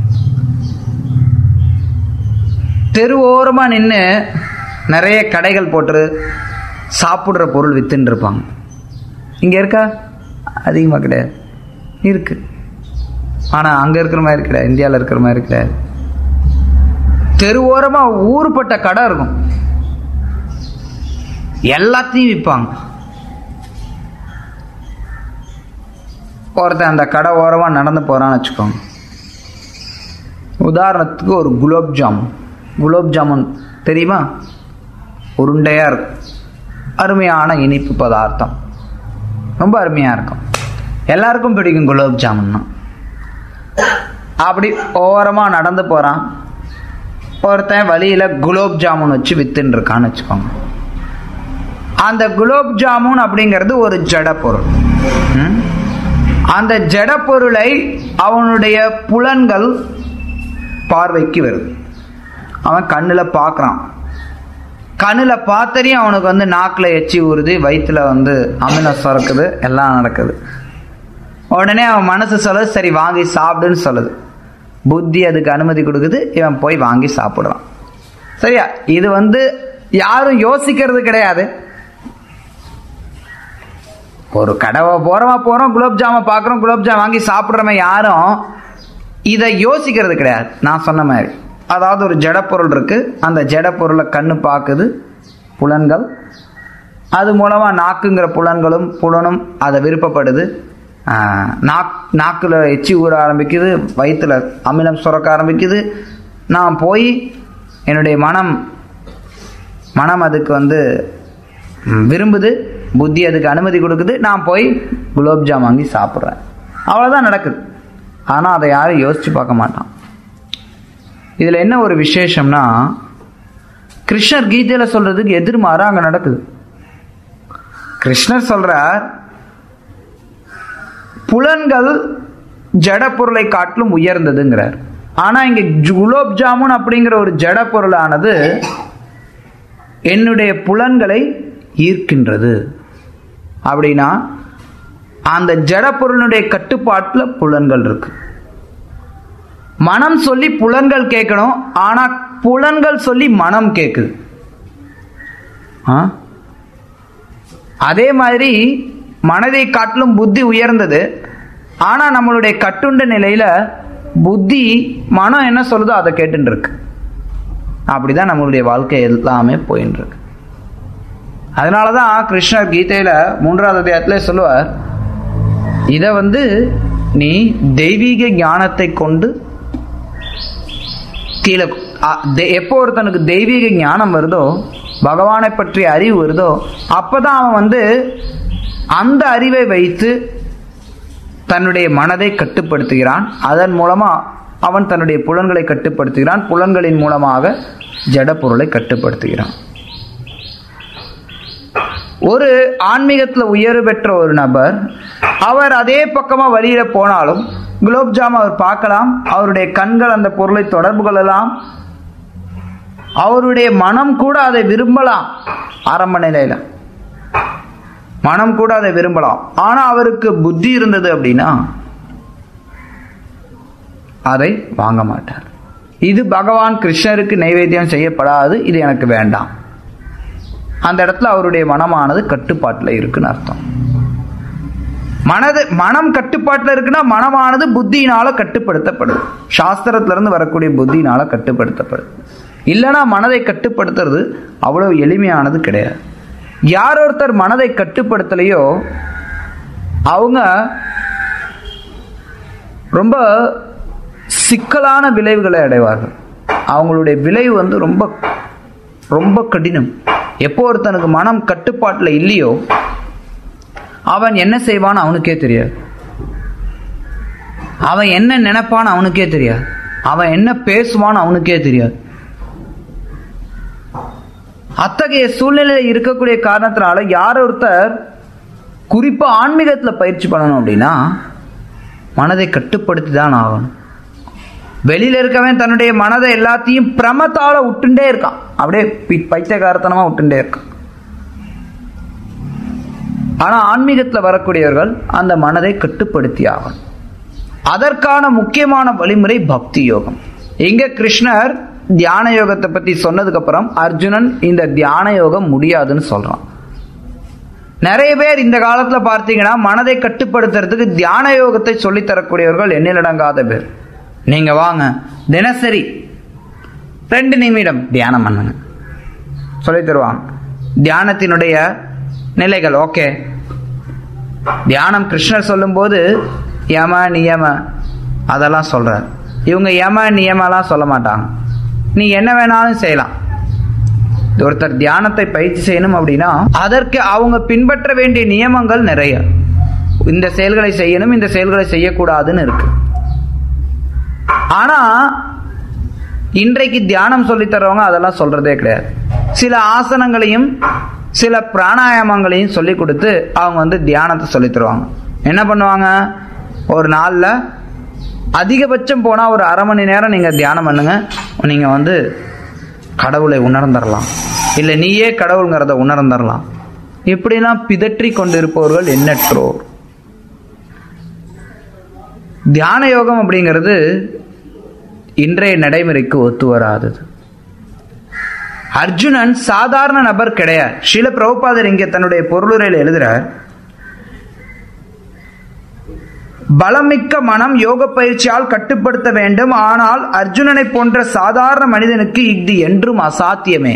Speaker 1: தெருவோரமாக நின்று நிறைய கடைகள் போட்டு சாப்பிட்ற பொருள் வித்துன்னு இருப்பாங்க. இங்கே இருக்கா? அதிகமாக கிடையாது. இருக்கு, ஆனால் அங்கே இருக்கிற மாதிரி கிடையாது, இந்தியாவில் இருக்கிற மாதிரி கிடையாது. தெருவோரமாக ஊருப்பட்ட கடை இருக்கும், எல்லாத்தையும் விற்பாங்க. ஒருத்தன் அந்த கடை ஓரமாக நடந்து போகிறான்னு வச்சுக்கோங்க. உதாரணத்துக்கு ஒரு குலோப் ஜாமுன், குலோப் ஜாமுன் தெரியுமா? உருண்டையாக இருக்கும், அருமையான இனிப்பு பதார்த்தம், ரொம்ப அருமையாக இருக்கும், எல்லாருக்கும் பிடிக்கும் குலோப் ஜாமுன்னா. அப்படி ஓரமாக நடந்து போகிறான் ஒருத்தன், வழியில் குலோப் ஜாமுன் வச்சு வித்துன்னு இருக்கான்னு வச்சுக்கோங்க. அந்த குலோப் ஜாமுன் அப்படிங்கிறது ஒரு ஜட பொருள். அந்த ஜட பொருளை அவனுடைய புலன்கள் பார்வைக்கு வருது. அவன் கண்ணில் பார்க்குறான், கண்ணில் பார்த்தறியும் அவனுக்கு வந்து நாக்கில் எச்சி ஊறுது, வயிற்றுல வந்து அமிலம் சுரக்குது, எல்லாம் நடக்குது. உடனே அவன் மனசு சொல்லுது, சரி வாங்கி சாப்பிடுன்னு சொல்லுது. புத்தி அதுக்கு அனுமதி கொடுக்குது, இவன் போய் வாங்கி சாப்பிடுறான். சரியா? இது வந்து யாரும் யோசிக்கிறது கிடையாது. ஒரு கடவை போறமா போறோம், குலோப் ஜாமை பார்க்குறோம், குலோப் ஜாம் வாங்கி சாப்பிட்றவன் யாரும் இதை யோசிக்கிறது கிடையாது. நான் சொன்ன மாதிரி, அதாவது ஒரு ஜட பொருள் இருக்கு, அந்த ஜட பொருளை கண்ணு பார்க்குது, புலன்கள், அது மூலமா நாக்குங்கிற புலன்களும் புலனும் அதை விருப்பப்படுது. நாக் நாக்கில் எச்சி ஊற ஆரம்பிக்குது, வயிற்றுல அமிலம் சுரக்க ஆரம்பிக்குது. நான் போய் என்னுடைய மனம் மனம் அதுக்கு வந்து விரும்புது, புத்தி அதுக்கு அனுமதி கொடுக்குது, நான் போய் குலோப்ஜாம் வாங்கி சாப்பிட்றேன். அவ்வளோதான் நடக்குது. ஆனால் அதை யாரும் யோசித்து பார்க்க மாட்டான். இதில் என்ன ஒரு விசேஷம்னா, கிருஷ்ணர் கீதையில் சொல்றதுக்கு எதிர்மாறாக அங்கே நடக்குது. கிருஷ்ணர் சொல்றார், புலன்கள் ஜட பொருளை காட்டிலும் உயர்ந்ததுங்கிறார். ஆனா இங்க குலோப் ஜாமுன் அப்படிங்கிற ஒரு ஜட பொருளானது என்னுடைய புலன்களை ஈர்க்கின்றது. அப்படின்னா அந்த ஜட பொருளுடைய கட்டுப்பாட்டில் புலன்கள் இருக்கு. மனம் சொல்லி புலன்கள் கேட்கணும், ஆனா புலன்கள் சொல்லி மனம் கேட்குது. அதே மாதிரி மனதை காட்டிலும் புத்தி உயர்ந்தது. ஆனா நம்மளுடைய கட்டுண்ட நிலையில புத்தி மனம் என்ன சொல்லுதோ அதை கேட்டுட்டு இருக்கு. அப்படிதான் நம்மளுடைய வாழ்க்கை எல்லாமே போயின்னு இருக்கு. அதனாலதான் கிருஷ்ணர் கீதையில மூன்றாவது அத்தியாயத்துல சொல்லுவார், இத வந்து நீ தெய்வீக ஞானத்தை கொண்டு கீழே, எப்போ ஒருத்தனுக்கு தெய்வீக ஞானம் வருதோ, பகவானை பற்றிய அறிவு வருதோ, அப்பதான் அவன் வந்து அந்த அறிவை வைத்து தன்னுடைய மனதை கட்டுப்படுத்துகிறான். அதன் மூலமா அவன் தன்னுடைய புலன்களை கட்டுப்படுத்துகிறான். புலன்களின் மூலமாக ஜட பொருளை கட்டுப்படுத்துகிறான். ஒரு ஆன்மீகத்தில் உயர்வு பெற்ற ஒரு நபர், அவர் அதே பக்கமா வழியில போனாலும் குலோப்ஜாம் அவர் பார்க்கலாம், அவருடைய கண்கள் அந்த பொருளை தொடர்பு கொள்ளலாம், அவருடைய மனம் கூட அதை விரும்பலாம். ஆரம்ப நிலையில மனம் கூட அதை விரும்பலாம். ஆனா அவருக்கு புத்தி இருந்தது அப்படின்னா அதை வாங்க மாட்டார். இது பகவான் கிருஷ்ணருக்கு நைவேத்தியம் செய்யப்படாது, இது எனக்கு வேண்டாம். அந்த இடத்துல அவருடைய மனமானது கட்டுப்பாட்டில் இருக்குன்னு அர்த்தம். மனது மனம் கட்டுப்பாட்டில் இருக்குன்னா மனமானது புத்தியினால கட்டுப்படுத்தப்படுது. சாஸ்திரத்துல இருந்து வரக்கூடிய புத்தியினால கட்டுப்படுத்தப்படுது. இல்லைன்னா மனதை கட்டுப்படுத்துறது அவ்வளவு எளிமையானது கிடையாது. யார் ஒருத்தர் மனதை கட்டுப்படுத்தலையோ அவங்க ரொம்ப சிக்கலான விளைவுகளை அடைவார்கள். அவங்களுடைய விளைவு வந்து ரொம்ப ரொம்ப கடினம். எப்போ ஒருத்தனுக்கு மனம் கட்டுப்பாட்டில் இல்லையோ அவன் என்ன செய்வான்னு அவனுக்கே தெரியாது. அவன் என்ன நினைப்பான்னு அவனுக்கே தெரியாது. அவன் என்ன பேசுவான்னு அவனுக்கே தெரியாது. அத்தகைய சூழ்நிலையில் இருக்கக்கூடிய காரணத்தினால யார் ஒருத்தர் குறிப்பா ஆன்மீகத்துல பயிற்சி பண்ணணும் அப்படின்னா மனதை கட்டுப்படுத்தி தான் ஆகணும். வெளியில இருக்கவன் தன்னுடைய மனதை எல்லாத்தையும் பிரமத்தால விட்டுண்டே இருக்கான், அப்படியே பைத்தியகாரத்தனமா விட்டுண்டே இருக்கான். ஆனா ஆன்மீகத்துல வரக்கூடியவர்கள் அந்த மனதை கட்டுப்படுத்தி ஆகணும். அதற்கான முக்கியமான வழிமுறை பக்தி யோகம். இங்க கிருஷ்ணர் தியான யோகத்தை பத்தி சொன்னதுக்கு அப்புறம் அர்ஜுனன் இந்த தியான யோகம் முடியாதுன்னு சொல்றான். நிறைய பேர் இந்த காலத்துல பார்த்தீங்கன்னா மனதை கட்டுப்படுத்துறதுக்கு தியான யோகத்தை சொல்லி தரக்கூடியவர்கள் எண்ணிலடங்காத பேர். நீங்க வாங்க தினசரி ரெண்டு நிமிடம் தியானம் பண்ணுங்க சொல்லி தருவாங்க. தியானத்தினுடைய நிலைகள் ஓகே. தியானம் கிருஷ்ணர் சொல்லும் போது யம நியம அதெல்லாம் சொல்றார். இவங்க யம நியமெல்லாம் சொல்ல மாட்டாங்க. நீ என்ன வேணாலும் செய்யலாம். ஒருத்தர் தியானத்தை பயிற்சி செய்யணும் அப்படின்னா அதற்கு அவங்க பின்பற்ற வேண்டிய நியமங்கள் நிறைய. இந்த செயல்களை செய்யணும், இந்த செயல்களை செய்யக்கூடாதுன்னு இருக்கு. ஆனா இன்றைக்கு தியானம் சொல்லி தர்றவங்க அதெல்லாம் சொல்றதே கிடையாது. சில ஆசனங்களையும் சில பிராணாயாமங்களையும் சொல்லி கொடுத்து அவங்க வந்து தியானத்தை சொல்லி தருவாங்க. என்ன பண்ணுவாங்க, ஒரு நாள்ல அதிகபட்சம் போனா ஒரு அரை மணி நேரம் நீங்க தியானம் பண்ணுங்க, நீங்க வந்து கடவுளை உணர்ந்துடலாம், இல்லை நீயே கடவுள்ங்கிறத உணர்ந்துடலாம். இப்படிலாம் பிதற்றி கொண்டிருப்பவர்கள் எண்ணற்றோர். தியான யோகம் அப்படிங்கிறது இன்றைய நடைமுறைக்கு ஒத்து வராதது. அர்ஜுனன் சாதாரண நபர் கிடையாது. ஸ்ரீல பிரபுபாதர் இங்கே தன்னுடைய பொருளுரையில் எழுதுறார், பலமிக்க மனம் யோக பயிற்சியால் கட்டுப்படுத்த வேண்டும். ஆனால் அர்ஜுனனை போன்ற சாதாரண மனிதனுக்கு இது என்றும் அசாத்தியமே.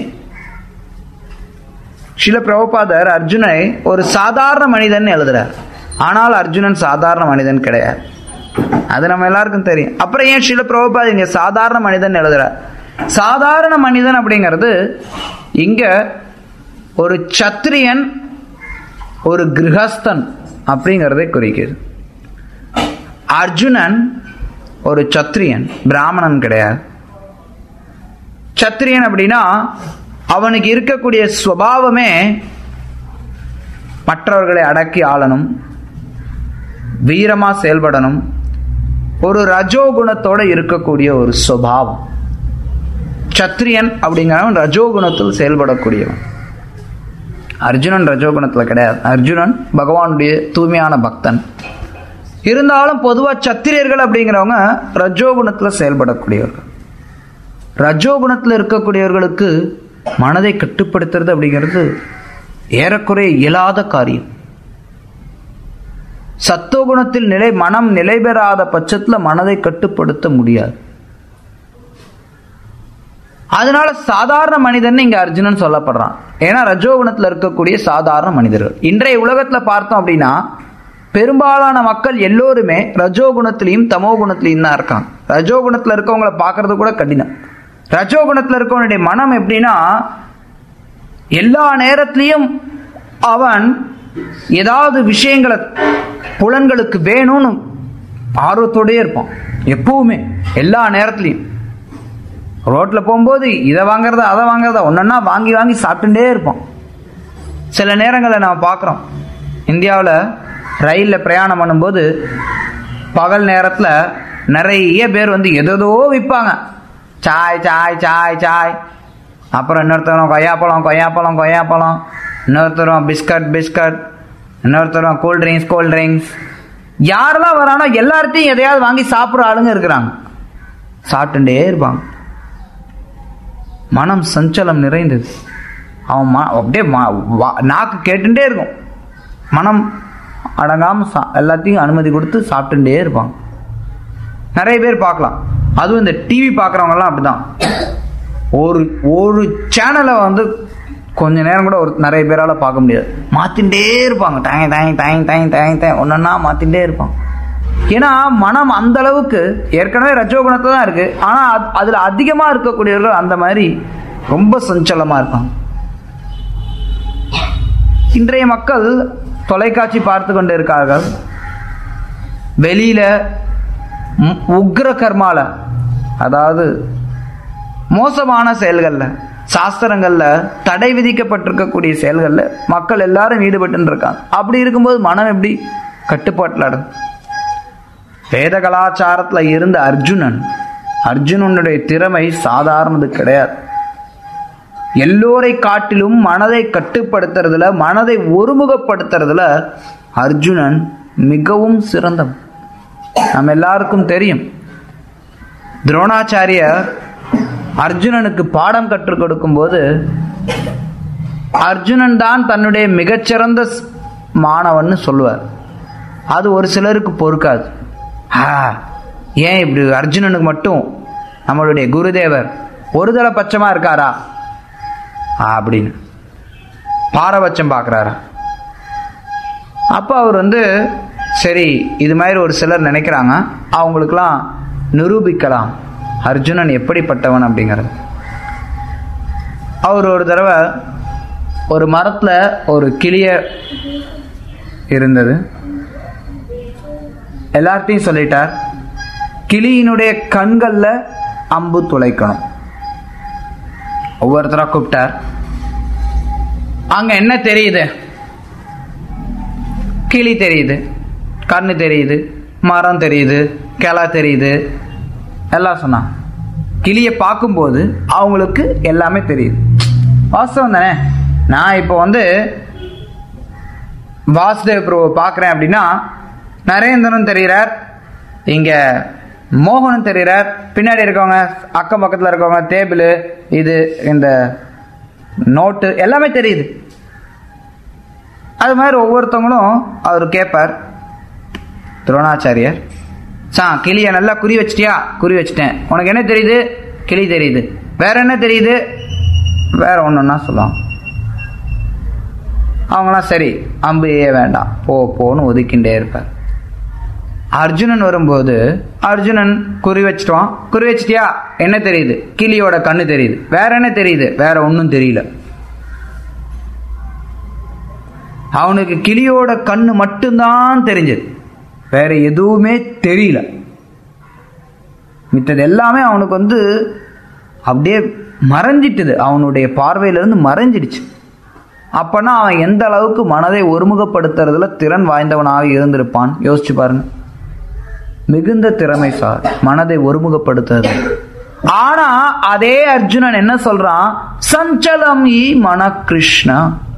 Speaker 1: ஸ்ரீல பிரபுபாதர் அர்ஜுனை ஒரு சாதாரண மனிதன் எழுதுறார். ஆனால் அர்ஜுனன் சாதாரண மனிதன் கிடையாது. அது நம்ம எல்லாருக்கும் தெரியும். அப்புறம் ஏன் ஸ்ரீல பிரபுபாதர் இங்க சாதாரண மனிதன் எழுதுறார்? சாதாரண மனிதன் அப்படிங்கிறது இங்க ஒரு சத்திரியன், ஒரு கிரகஸ்தன் அப்படிங்கிறதை குறிக்கிறது. அர்ஜுனன் ஒரு சத்திரியன், பிராமணன் கிடையாது. சத்திரியன் அப்படின்னா அவனுக்கு இருக்கக்கூடிய சுபாவமே மற்றவர்களை அடக்கி ஆளணும், வீரமா செயல்படணும், ஒரு ரஜோகுணத்தோட இருக்கக்கூடிய ஒரு சுபாவம். சத்திரியன் அப்படிங்கிறவன் ரஜோகுணத்தில் செயல்படக்கூடியவன். அர்ஜுனன் ரஜோகுணத்துல கிடையாது. அர்ஜுனன் பகவானுடைய தூய்மையான பக்தன். இருந்தாலும் பொதுவா சத்திரியர்கள் அப்படிங்கிறவங்க ரஜோகுணத்துல செயல்படக்கூடியவர்கள். ரஜோகுணத்துல இருக்கக்கூடியவர்களுக்கு மனதை கட்டுப்படுத்துறது அப்படிங்கிறது ஏறக்குறைய இயலாத காரியம். சத்தோகுணத்தில் நிலை மனம் நிலை பெறாத பட்சத்துல மனதை கட்டுப்படுத்த முடியாது. அதனால சாதாரண மனிதன் இங்க அர்ஜுனன் சொல்லப்படுறான். ஏன்னா ரஜோகுணத்துல இருக்கக்கூடிய சாதாரண மனிதர்கள். இன்றைய உலகத்துல பார்த்தோம் அப்படின்னா பெரும்பாலான மக்கள் எல்லோருமே ரஜோகுணத்திலையும் தமோ குணத்திலையும் தான் இருக்காங்க. ரஜோகுணத்துல இருக்கவங்களை பார்க்கறது கூட கடினம். ரஜோகுணத்துல இருக்கவனுடைய மனம் எப்படின்னா எல்லா நேரத்திலையும் அவன் ஏதாவது விஷயங்களை புலன்களுக்கு வேணும்னு ஆர்வத்தோடயே இருப்பான். எப்பவுமே எல்லா நேரத்திலையும் ரோட்ல போகும்போது இதை வாங்குறதா அதை வாங்குறதா ஒன்னொன்னா வாங்கி வாங்கி சாப்பிட்டுட்டே இருப்பான். சில நேரங்களில் நம்ம பார்க்குறோம், இந்தியாவில் ரயிலில் பிரயாணம் பண்ணும்போது பகல் நேரத்தில் நிறைய பேர் வந்து எதோ விற்பாங்க. சாய் சாய் சாய் சாய், அப்புறம் இன்னொருத்தரும் கொய்யாப்பழம் கொய்யாப்பழம் கொய்யாப்பழம், இன்னொருத்தரும் பிஸ்கட் பிஸ்கட், இன்னொருத்தரும் கூல்ட்ரிங்க்ஸ் கூல்ட்ரிங்க்ஸ். யாரெல்லாம் வரானோ எல்லார்ட்டையும் எதையாவது வாங்கி சாப்பிட்ற ஆளுங்க இருக்கிறாங்க. சாப்பிட்டுட்டே இருப்பாங்க. மனம் சஞ்சலம் நிறைந்தது. அவன் அப்படியே நாக்கு கேட்டுட்டே இருக்கும். மனம் அடங்காம எல்லாத்தையும் அனுமதி கொடுத்து சாப்பிட்டுட்டே இருப்பாங்க. நிறைய பேர் பார்க்கலாம். அதுவும் இந்த டிவி பார்க்குறவங்கலாம் அப்படிதான். ஒரு ஒரு சேனலை வந்து கொஞ்ச நேரம் கூட ஒரு நிறைய பேரால் பார்க்க முடியாது. மாற்றிகிட்டே இருப்பாங்க. டேங் டேங் டேங் டேங் டேங் டேங் ஒன்றா மாற்றிகிட்டே இருப்பாங்க. ஏன்னா மனம் அந்த அளவுக்கு ஏற்கனவே ரஜோகுணத்தை தான் இருக்கு. ஆனால் அதில் அதிகமாக இருக்கக்கூடியவர்கள் அந்த மாதிரி ரொம்ப சஞ்சலமாக இருப்பாங்க. இன்றைய மக்கள் தொலைக்காட்சி பார்த்து கொண்டு இருக்கார்கள். வெளியில உக்ர கர்மால, அதாவது மோசமான செயல்கள்ல, சாஸ்திரங்கள்ல தடை விதிக்கப்பட்டிருக்கக்கூடிய செயல்கள்ல மக்கள் எல்லாரும் ஈடுபட்டு இருக்காங்க. அப்படி இருக்கும்போது மனம் எப்படி கட்டுப்பாட்டில் அடங்கும்? வேத கலாச்சாரத்துல இருந்த அர்ஜுனன், அர்ஜுனனுடைய திறமை சாதாரணது கிடையாது. எல்லோரை காட்டிலும் மனதை கட்டுப்படுத்துறதுல, மனதை ஒருமுகப்படுத்துறதுல அர்ஜுனன் மிகவும் சிறந்தவன். நம்ம எல்லாருக்கும் தெரியும், துரோணாச்சாரியர் அர்ஜுனனுக்கு பாடம் கற்றுக் கொடுக்கும் போது அர்ஜுனன் தான் தன்னுடைய மிகச்சிறந்த மாணவன் சொல்லுவார். அது ஒரு சிலருக்கு பொறுக்காது. ஏன் இப்படி அர்ஜுனனுக்கு மட்டும் நம்மளுடைய குருதேவர் ஒருதலை பட்சமா இருக்காரா அப்படின்னு பாரபட்சம் பார்க்கிறாரா? அப்ப அவர் வந்து சரி, இது மாதிரி ஒரு சிலர் நினைக்கிறாங்க, அவங்களுக்கெல்லாம் நிரூபிக்கலாம் அர்ஜுனன் எப்படிப்பட்டவன் அப்படிங்கிறது. அவர் ஒரு தடவை ஒரு மரத்துல ஒரு கிளிய இருந்தது. எல்லார்ட்டையும் சொல்லிட்டார், கிளியினுடைய கண்கள்ல அம்பு துளைக்கணும். ஒவ்வொருத்தரா கூப்பிட்டார். அங்க என்ன தெரியுது? கிளி தெரியுது, கண்ணு தெரியுது, மரம் தெரியுது, கிளை தெரியுது, எல்லாம் சொன்னான். கிளியை பார்க்கும்போது அவங்களுக்கு எல்லாமே தெரியுது. வாஸ்தவம் தானே? நான் இப்போ வந்து வாசுதேவ் பிரபு பார்க்குறேன் அப்படின்னா நரேந்திரன் தெரிகிறார், இங்க மோகனும் தெரிகிறார், பின்னாடி இருக்கவங்க அக்கம் பக்கத்தில் இருக்கவங்க டேபிள் இது இந்த நோட்டு எல்லாமே தெரியுது. அது மாதிரி ஒவ்வொருத்தவங்களும் அவர் கேட்பார், துரோணாச்சாரியர் சா கிளியை நல்லா குறி வச்சிட்டியா? குறி வச்சிட்டேன். உனக்கு என்ன தெரியுது? கிளி தெரியுது. வேற என்ன தெரியுது? வேற ஒன்றுன்னா சொல்லுவாங்க. அவங்களாம் சரி அம்பு ஏ வேண்டாம் போ போன்னு ஒதுக்கிண்டே இருப்பார். அர்ஜுனன் வரும்போது அர்ஜுனன் குறி வச்சுட்டான். குறி வச்சிட்டியா? என்ன தெரியுது? கிளியோட கண்ணு தெரியுது. வேற என்ன தெரியுது? வேற ஒன்றும் தெரியல. அவனுக்கு கிளியோட கண்ணு மட்டும்தான் தெரிஞ்சது, வேற எதுவுமே தெரியல. மித்தது எல்லாமே அவனுக்கு வந்து அப்படியே மறைஞ்சிட்டுது, அவனுடைய பார்வையிலிருந்து மறைஞ்சிடுச்சு. அப்பனா அவன் எந்த அளவுக்கு மனதை ஒருமுகப்படுத்துறதுல திறன் வாய்ந்தவனாக இருந்திருப்பான் யோசிச்சு பாருங்க. மிகுந்த திறமை சார் மனதை ஒருமுகப்படுத்துறது. ஆனா அதே அர்ஜுனன் என்ன சொல்றான்? சஞ்சலம் ஈ மன கிருஷ்ணா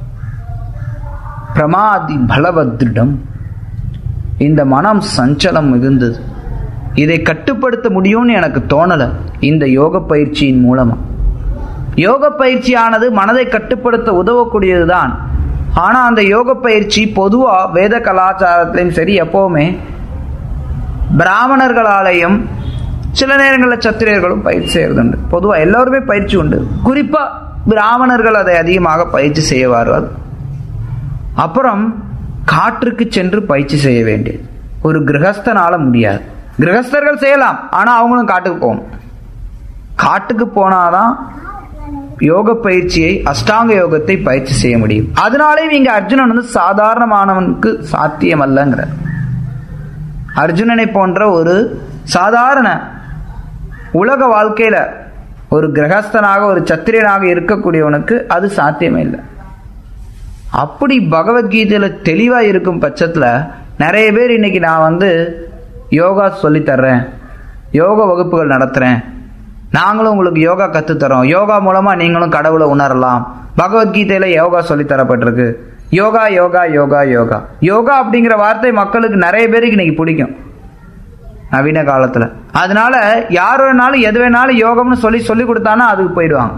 Speaker 1: பிரமாதி பலவத்ரிடம். இந்த மனம் சஞ்சலம் மிகுந்தது, இதை கட்டுப்படுத்த முடியும்னு எனக்கு தோணல இந்த யோக பயிற்சியின் மூலமா. யோக பயிற்சியானது மனதை கட்டுப்படுத்த உதவக்கூடியதுதான். ஆனா அந்த யோக பயிற்சி பொதுவா வேத கலாச்சாரத்திலையும் சரி, எப்பவுமே பிராமணர்களாலையும் சில நேரங்களில் சத்திரியர்களும் பயிற்சி செய்யறதுண்டு. பொதுவா எல்லாருமே பயிற்சி உண்டு, குறிப்பா பிராமணர்கள் அதை அதிகமாக பயிற்சி செய்வார்கள். அப்புறம் காற்றுக்கு சென்று பயிற்சி செய்ய வேண்டியது ஒரு கிரகஸ்தனால முடியாது. கிரகஸ்தர்கள் செய்யலாம், ஆனா அவங்களும் காட்டுக்கு போகணும். காட்டுக்கு போனாதான் யோக பயிற்சியை, அஷ்டாங்க யோகத்தை பயிற்சி செய்ய முடியும். அதனாலே இங்க அர்ஜுனன் வந்து சாதாரணமானவனுக்கு சாத்தியம் அல்லங்கிற. அர்ஜுனனை போன்ற ஒரு சாதாரண உலக வாழ்க்கையில ஒரு கிரகஸ்தனாக ஒரு சத்திரியனாக இருக்கக்கூடியவனுக்கு அது சாத்தியமே இல்லை. அப்படி பகவத்கீதையில தெளிவா இருக்கும் பட்சத்துல நிறைய பேர் இன்னைக்கு நான் வந்து யோகா சொல்லித்தர்றேன், யோகா வகுப்புகள் நடத்துறேன், நாங்களும் உங்களுக்கு யோகா கற்றுத்தரோம், யோகா மூலமா நீங்களும் கடவுளை உணரலாம், பகவத்கீதையில யோகா சொல்லித்தரப்பட்டிருக்கு, யோகா யோகா யோகா யோகா யோகா அப்படிங்கிற வார்த்தை மக்களுக்கு நிறைய பேருக்கு இன்னைக்கு பிடிக்கும் நவீன காலத்துல. அதனால யார் வேணாலும் எது வேணாலும் யோகம்னு சொல்லி சொல்லி கொடுத்தானா அதுக்கு போயிடுவாங்க.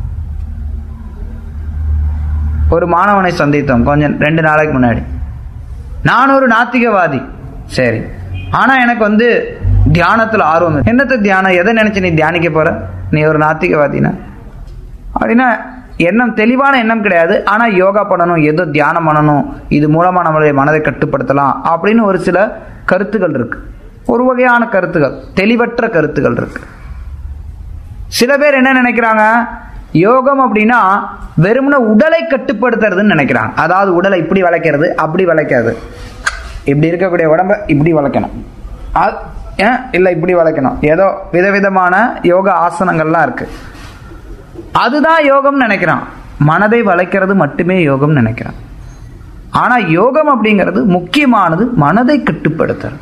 Speaker 1: ஒரு மாணவனை சந்தித்தோம் கொஞ்சம் ரெண்டு நாளைக்கு முன்னாடி. நான் ஒரு நாத்திகவாதி, சரி, ஆனா எனக்கு வந்து தியானத்துல ஆர்வம். என்னத்த தியானம்? எதை நினைச்சு நீ தியானிக்க போற? நீ ஒரு நாத்திகவாதினா அப்படின்னா எண்ணம் தெளிவான எண்ணம் கிடையாது. ஆனா யோகா பண்ணணும், ஏதோ தியானம் பண்ணணும், இது மூலமா நம்மளுடைய மனதை கட்டுப்படுத்தலாம் அப்படின்னு ஒரு சில கருத்துக்கள் இருக்கு. ஒரு வகையான கருத்துக்கள், தெளிவற்ற கருத்துக்கள் இருக்கு. சில பேர் என்ன நினைக்கிறாங்க, யோகம் அப்படின்னா வெறுமன உடலை கட்டுப்படுத்துறதுன்னு நினைக்கிறாங்க. அதாவது உடலை இப்படி வளைக்கிறது, அப்படி வளைக்கிறது, இப்படி இருக்கக்கூடிய உடம்ப இப்படி வளைக்கணும், இல்ல இப்படி வளைக்கணும், ஏதோ விதவிதமான யோக ஆசனங்கள்லாம் இருக்கு, அதுதான் யோகம் நினைக்கிறான். மனதை வளைக்கிறது மட்டுமே யோகம் நினைக்கிறான். ஆனா யோகம் அப்படிங்கிறது முக்கியமானது மனதை கட்டுப்படுத்துறது.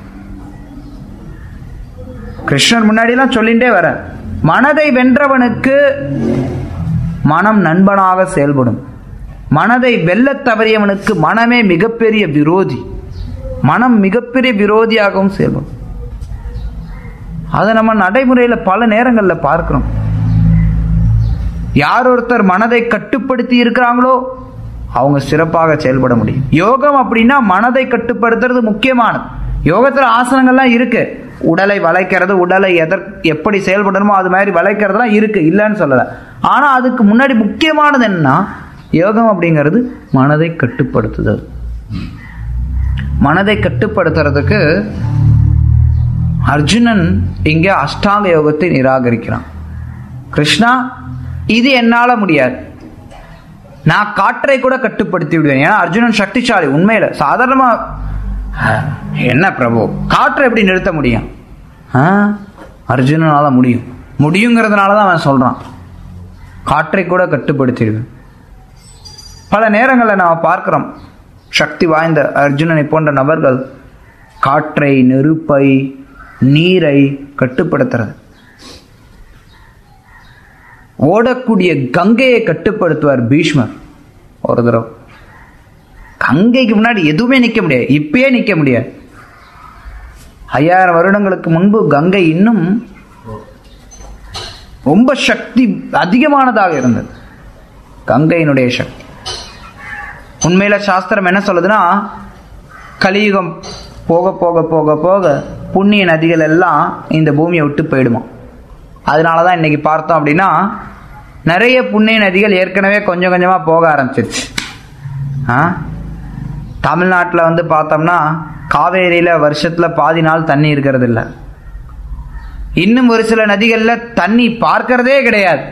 Speaker 1: கிருஷ்ணன் முன்னாடி எல்லாம் சொல்லிட்டே வர, மனதை வென்றவனுக்கு மனம் நண்பனாக செயல்படும், மனதை வெல்ல தவறியவனுக்கு மனமே மிகப்பெரிய விரோதி, மனம் மிகப்பெரிய விரோதியாகவும் செயல்படும். அதை நம்ம நடைமுறையில பல நேரங்கள்ல பார்க்கிறோம். யார் ஒருத்தர் மனதை கட்டுப்படுத்தி இருக்கிறாங்களோ அவங்க சிறப்பாக செயல்பட முடியும். யோகம் அப்படின்னா மனதை கட்டுப்படுத்துறது முக்கியமானது. யோகத்துல ஆசனங்கள்லாம் இருக்கு, உடலை வளைக்கிறது, உடலை எதற் எப்படி செயல்படணுமோ அது மாதிரி வளைக்கிறதுலாம் இருக்கு, இல்லைன்னு சொல்லல. ஆனா அதுக்கு முன்னாடி முக்கியமானது என்னன்னா, யோகம் அப்படிங்கிறது மனதை கட்டுப்படுத்துதல். மனதை கட்டுப்படுத்துறதுக்கு அர்ஜுனன் இங்க அஷ்டாங்க யோகத்தை நிராகரிக்கிறான். கிருஷ்ணா, இது என்னால முடியாது, நான் காற்றை கூட கட்டுப்படுத்தி விடுவேன். ஏன்னா அர்ஜுனன் சக்திசாலி. உண்மையில சாதாரணமா என்ன பிரபு காற்றை எப்படி நிறுத்த முடியும்? அர்ஜுனனால முடியும். முடியுங்கிறதுனாலதான் அவன் சொல்றான் காற்றை கூட கட்டுப்படுத்திடுவேன். பல நேரங்களில் நாம் பார்க்கிறோம், சக்தி வாய்ந்த அர்ஜுனனை போன்ற நபர்கள் காற்றை, நெருப்பை, நீரை கட்டுப்படுத்துறது. ஓடக்கூடிய கங்கையை கட்டுப்படுத்துவார் பீஷ்மர். ஒரு தடவை கங்கைக்கு முன்னாடி எதுவுமே நிக்க முடியாது, இப்பயே நிக்க முடியாது. ஐயாயிரம் வருடங்களுக்கு முன்பு கங்கை இன்னும் ரொம்ப சக்தி அதிகமானதாக இருந்தது, கங்கையினுடைய சக்தி. உண்மையில சாஸ்திரம் என்ன சொல்லுதுன்னா, கலியுகம் போக போக போக போக புண்ணிய நதிகள் எல்லாம் இந்த பூமியை விட்டு போயிடுமா. அதனாலதான் இன்னைக்கு பார்த்தோம் அப்படின்னா நிறைய புண்ணிய நதிகள் ஏற்கனவே கொஞ்சம் கொஞ்சமா போக ஆரம்பிச்சிருச்சு. தமிழ்நாட்டில் வந்து பார்த்தோம்னா காவேரியில வருஷத்துல பாதி நாள் தண்ணி இருக்கிறது இல்லை. இன்னும் ஒரு சில நதிகள்ல தண்ணி பார்க்கறதே கிடையாது.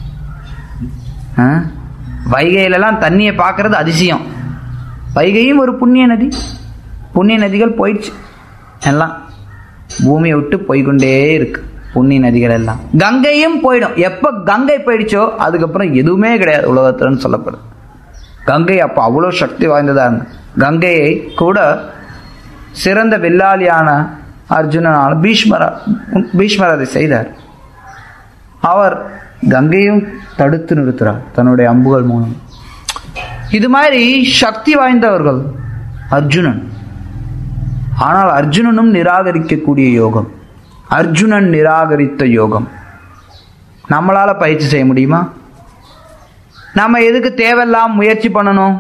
Speaker 1: வைகையிலலாம் தண்ணியை பார்க்கறது அதிசயம். வைகையும் ஒரு புண்ணிய நதி. புண்ணிய நதிகள் போயிடுச்சு, எல்லாம் பூமியை விட்டு போய்கொண்டே இருக்கு புண்ணிய நதிகள் எல்லாம். கங்கையும் போயிடும். எப்ப கங்கை போயிடுச்சோ அதுக்கப்புறம் எதுவுமே கிடையாது உலகத்துலன்னு சொல்லப்படுது. கங்கை அப்ப அவ்வளவு சக்தி வாய்ந்ததா இருந்த கங்கையை கூட சிறந்த வில்லாளியான அர்ஜுனனால பீஷ்மர பீஷ்மர் அதை செய்தார். அவர் கங்கையும் தடுத்து நிறுத்துறார் தன்னுடைய அம்புகள் மூலம். இது மாதிரி சக்தி வாய்ந்தவர்கள் அர்ஜுனன். ஆனால் அர்ஜுனனும் நிராகரிக்கக்கூடிய யோகம், அர்ஜுனன் நிராகரித்த யோகம் நம்மளால பயிற்சி செய்ய முடியுமா? நம்ம எதுக்கு தேவையில்லாம முயற்சி பண்ணணும்?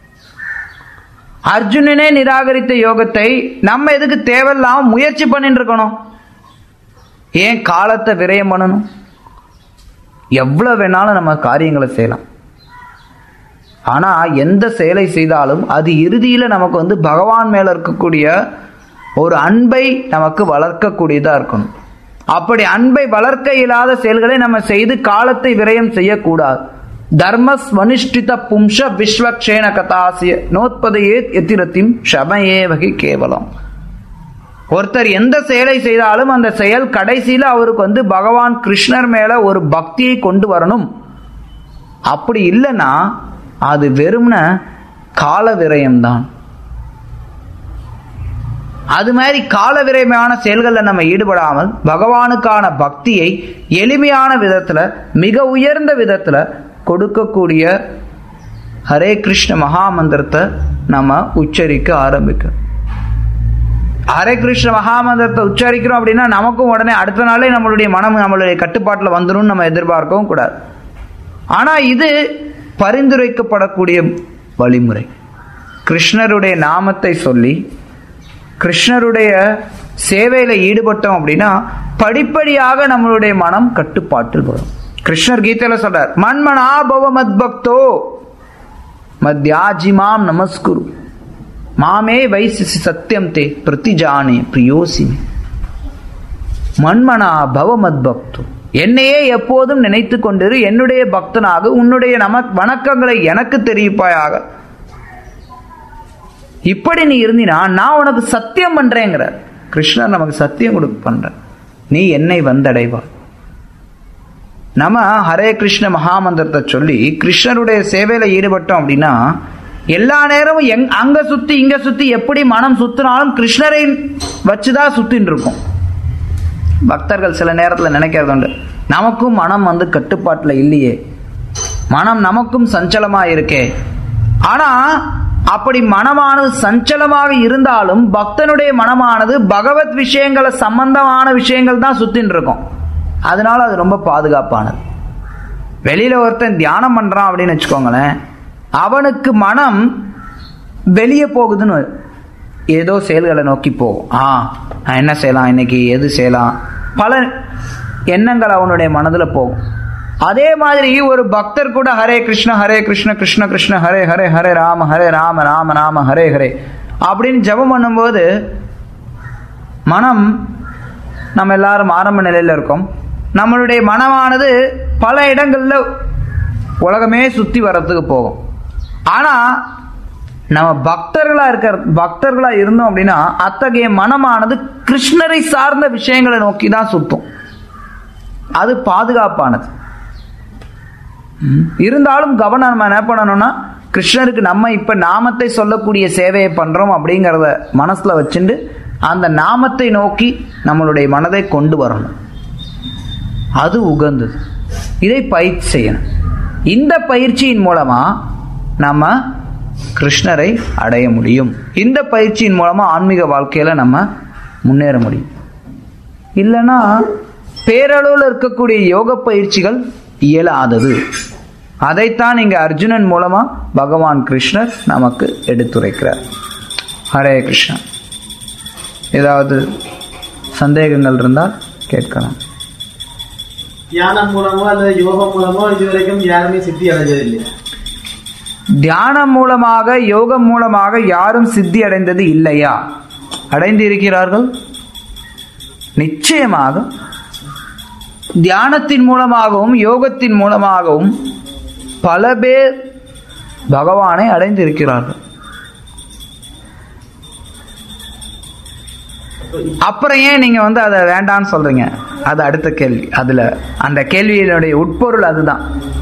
Speaker 1: அர்ஜுனனே நிராகரித்த யோகத்தை நம்ம எதுக்கு தேவையில்லாம முயற்சி பண்ணிட்டு இருக்கணும்? ஏன் காலத்தை விரயம் பண்ணணும்? எவ்வளவு வேணாலும் நம்ம காரியங்களை செய்யலாம். ஆனா எந்த செயலை செய்தாலும் அது இறுதியில நமக்கு வந்து பகவான் மேல இருக்கக்கூடிய ஒரு அன்பை நமக்கு வளர்க்கக்கூடியதா இருக்கணும். அப்படி அன்பை வளர்க்க இயலாத செயல்களை நம்ம செய்து காலத்தை விரயம் செய்யக்கூடாது. தர்மஸ் வனிஷ்டித பும்ச விஸ்வக்ஷேன கதாசிய நோத்பதையே எத்திரத்தின் ஷமயே வகை கேவலம். ஒருத்தர் எந்த செயலை செய்தாலும் அந்த செயல் கடைசியில அவருக்கு வந்து பகவான் கிருஷ்ணர் மேல ஒரு பக்தியை கொண்டு வரணும். அப்படி இல்லைன்னா அது வெறும்ன கால விரயம்தான். அது மாதிரி கால விரயமான செயல்களில் நம்ம ஈடுபடாமல் பகவானுக்கான பக்தியை எளிமையான விதத்துல மிக உயர்ந்த விதத்துல கொடுக்கக்கூடிய ஹரே கிருஷ்ண மகாமந்திரத்தை நம்ம உச்சரிக்க ஆரம்பிக்க. ஹரே கிருஷ்ண மகாமந்திரத்தை உச்சரிக்கிறோம் அப்படின்னா நமக்கும் உடனே அடுத்த நாளே நம்மளுடைய மனம் நம்மளுடைய கட்டுப்பாட்டில் வந்துடும் நம்ம எதிர்பார்க்கவும் கூடாது. ஆனா இது பரிந்துரைக்கப்படக்கூடிய வழிமுறை. கிருஷ்ணருடைய நாமத்தை சொல்லி கிருஷ்ணருடைய சேவையில ஈடுபட்டோம் அப்படின்னா படிப்படியாக நம்மளுடைய மனம் கட்டுப்பாட்டில் வரும். கிருஷ்ணர் கீதையில சொல்றார், மன்மனா பவ மத்பக்தோ மத்யாஜிமாம் நமஸ்குரு மாமே வைசிசி சத்தியம் தே பிரதிஜானே பிரியோசி. மன்மனா பவ மத்பக்தோ, என்னையே எப்போதும் நினைத்து கொண்டிரு, என்னுடைய பக்தனாக உன்னுடைய நம வணக்கங்களை எனக்கு தெரிவிப்பாயாக. இப்படி நீ இருந்தினா நான் உனக்கு சத்தியம் பண்றேங்கிற கிருஷ்ணர் நமக்கு சத்தியம் கொடுக்க பண்ற, நீ என்னை வந்தடைவாய். நம்ம ஹரே கிருஷ்ண மகாமந்திரத்தை சொல்லி கிருஷ்ணருடைய சேவையில ஈடுபட்டோம் அப்படின்னா எல்லா நேரமும் எங் அங்க சுத்தி இங்க சுத்தி எப்படி மனம் சுத்தினாலும் கிருஷ்ணரை வச்சுதான் சுத்தின்னு இருக்கும். பக்தர்கள் சில நேரத்தில் நினைக்கிறது உண்டு, நமக்கும் மனம் வந்து கட்டுப்பாட்டில் இல்லையே, மனம் நமக்கும் சஞ்சலமா இருக்கே. ஆனா அப்படி மனமானது சஞ்சலமாக இருந்தாலும் பக்தனுடைய மனமானது பகவத் விஷயங்களை சம்பந்தமான விஷயங்கள் தான் சுத்தின்னு இருக்கும். அதனால அது ரொம்ப பாதுகாப்பானது. வெளியில ஒருத்தன் தியானம் பண்றான் அப்படின்னு வச்சுக்கோங்களேன், அவனுக்கு மனம் வெளியே போகுதுன்னு ஏதோ செயல்களை நோக்கி போகும். ஆ நான் என்ன செய்யலாம், இன்னைக்கு எது செய்யலாம், பல எண்ணங்கள் அவனுடைய மனதில் போகும். அதே மாதிரி ஒரு பக்தர் கூட ஹரே கிருஷ்ண ஹரே கிருஷ்ண கிருஷ்ண கிருஷ்ண ஹரே ஹரே ஹரே ராம ஹரே ராம ராம ராம ஹரே ஹரே அப்படின்னு ஜபம் பண்ணும்போது மனம், நம்ம எல்லாரும் ஆரம்ப நிலையில இருக்கோம், நம்மளுடைய மனமானது பல இடங்கள்ல உலகமே சுத்தி வர்றதுக்கு போகும். ஆனா நம்ம பக்தர்களா இருக்கிற பக்தர்களா இருந்தோம் அப்படின்னா அத்தகைய மனமானது கிருஷ்ணரை சார்ந்த விஷயங்களை நோக்கி தான் சுத்தும். அது பாதுகாப்பானது. இருந்தாலும் கவனம் நம்ம என்ன பண்ணணும்னா, கிருஷ்ணருக்கு நம்ம இப்ப நாமத்தை சொல்லக்கூடிய சேவையை பண்றோம் அப்படிங்கிறத மனசுல வச்சுட்டு அந்த நாமத்தை நோக்கி நம்மளுடைய மனதை கொண்டு வரணும். அது உகந்தது. இதை பயிற்சி செய்யணும். இந்த பயிற்சியின் மூலமா நம்ம கிருஷ்ணரை அடைய முடியும். இந்த பயிற்சியின் மூலமா ஆன்மீக வாழ்க்கையில நம்ம முன்னேற முடியும். இல்லைன்னா பேரளவில் இருக்கக்கூடிய யோக பயிற்சிகள் இயலாதது. அதைத்தான் இங்க அர்ஜுனன் மூலமா பகவான் கிருஷ்ணர் நமக்கு எடுத்துரைக்கிறார். ஹரே கிருஷ்ணா. ஏதாவது சந்தேகங்கள் இருந்தால் கேட்கலாம்.
Speaker 2: தியானம் மூலமோ அல்லது யோகம் மூலமோ இதுவரைக்கும் யாருமே சித்தி அடைஞ்சதில்லை.
Speaker 1: தியானம் மூலமாக யோகம் மூலமாக யாரும் சித்தி அடைந்தது இல்லையா? அடைந்து இருக்கிறார்கள்? நிச்சயமாக தியானத்தின் மூலமாகவும் யோகத்தின் மூலமாகவும் பல பேர் பகவானை அடைந்திருக்கிறார்கள். அப்புறம் ஏன் நீங்க வந்து அதை வேண்டான்னு சொல்றீங்க? அது அடுத்த கேள்வி. அதுல அந்த கேள்வியினுடைய உட்பொருள் அதுதான்.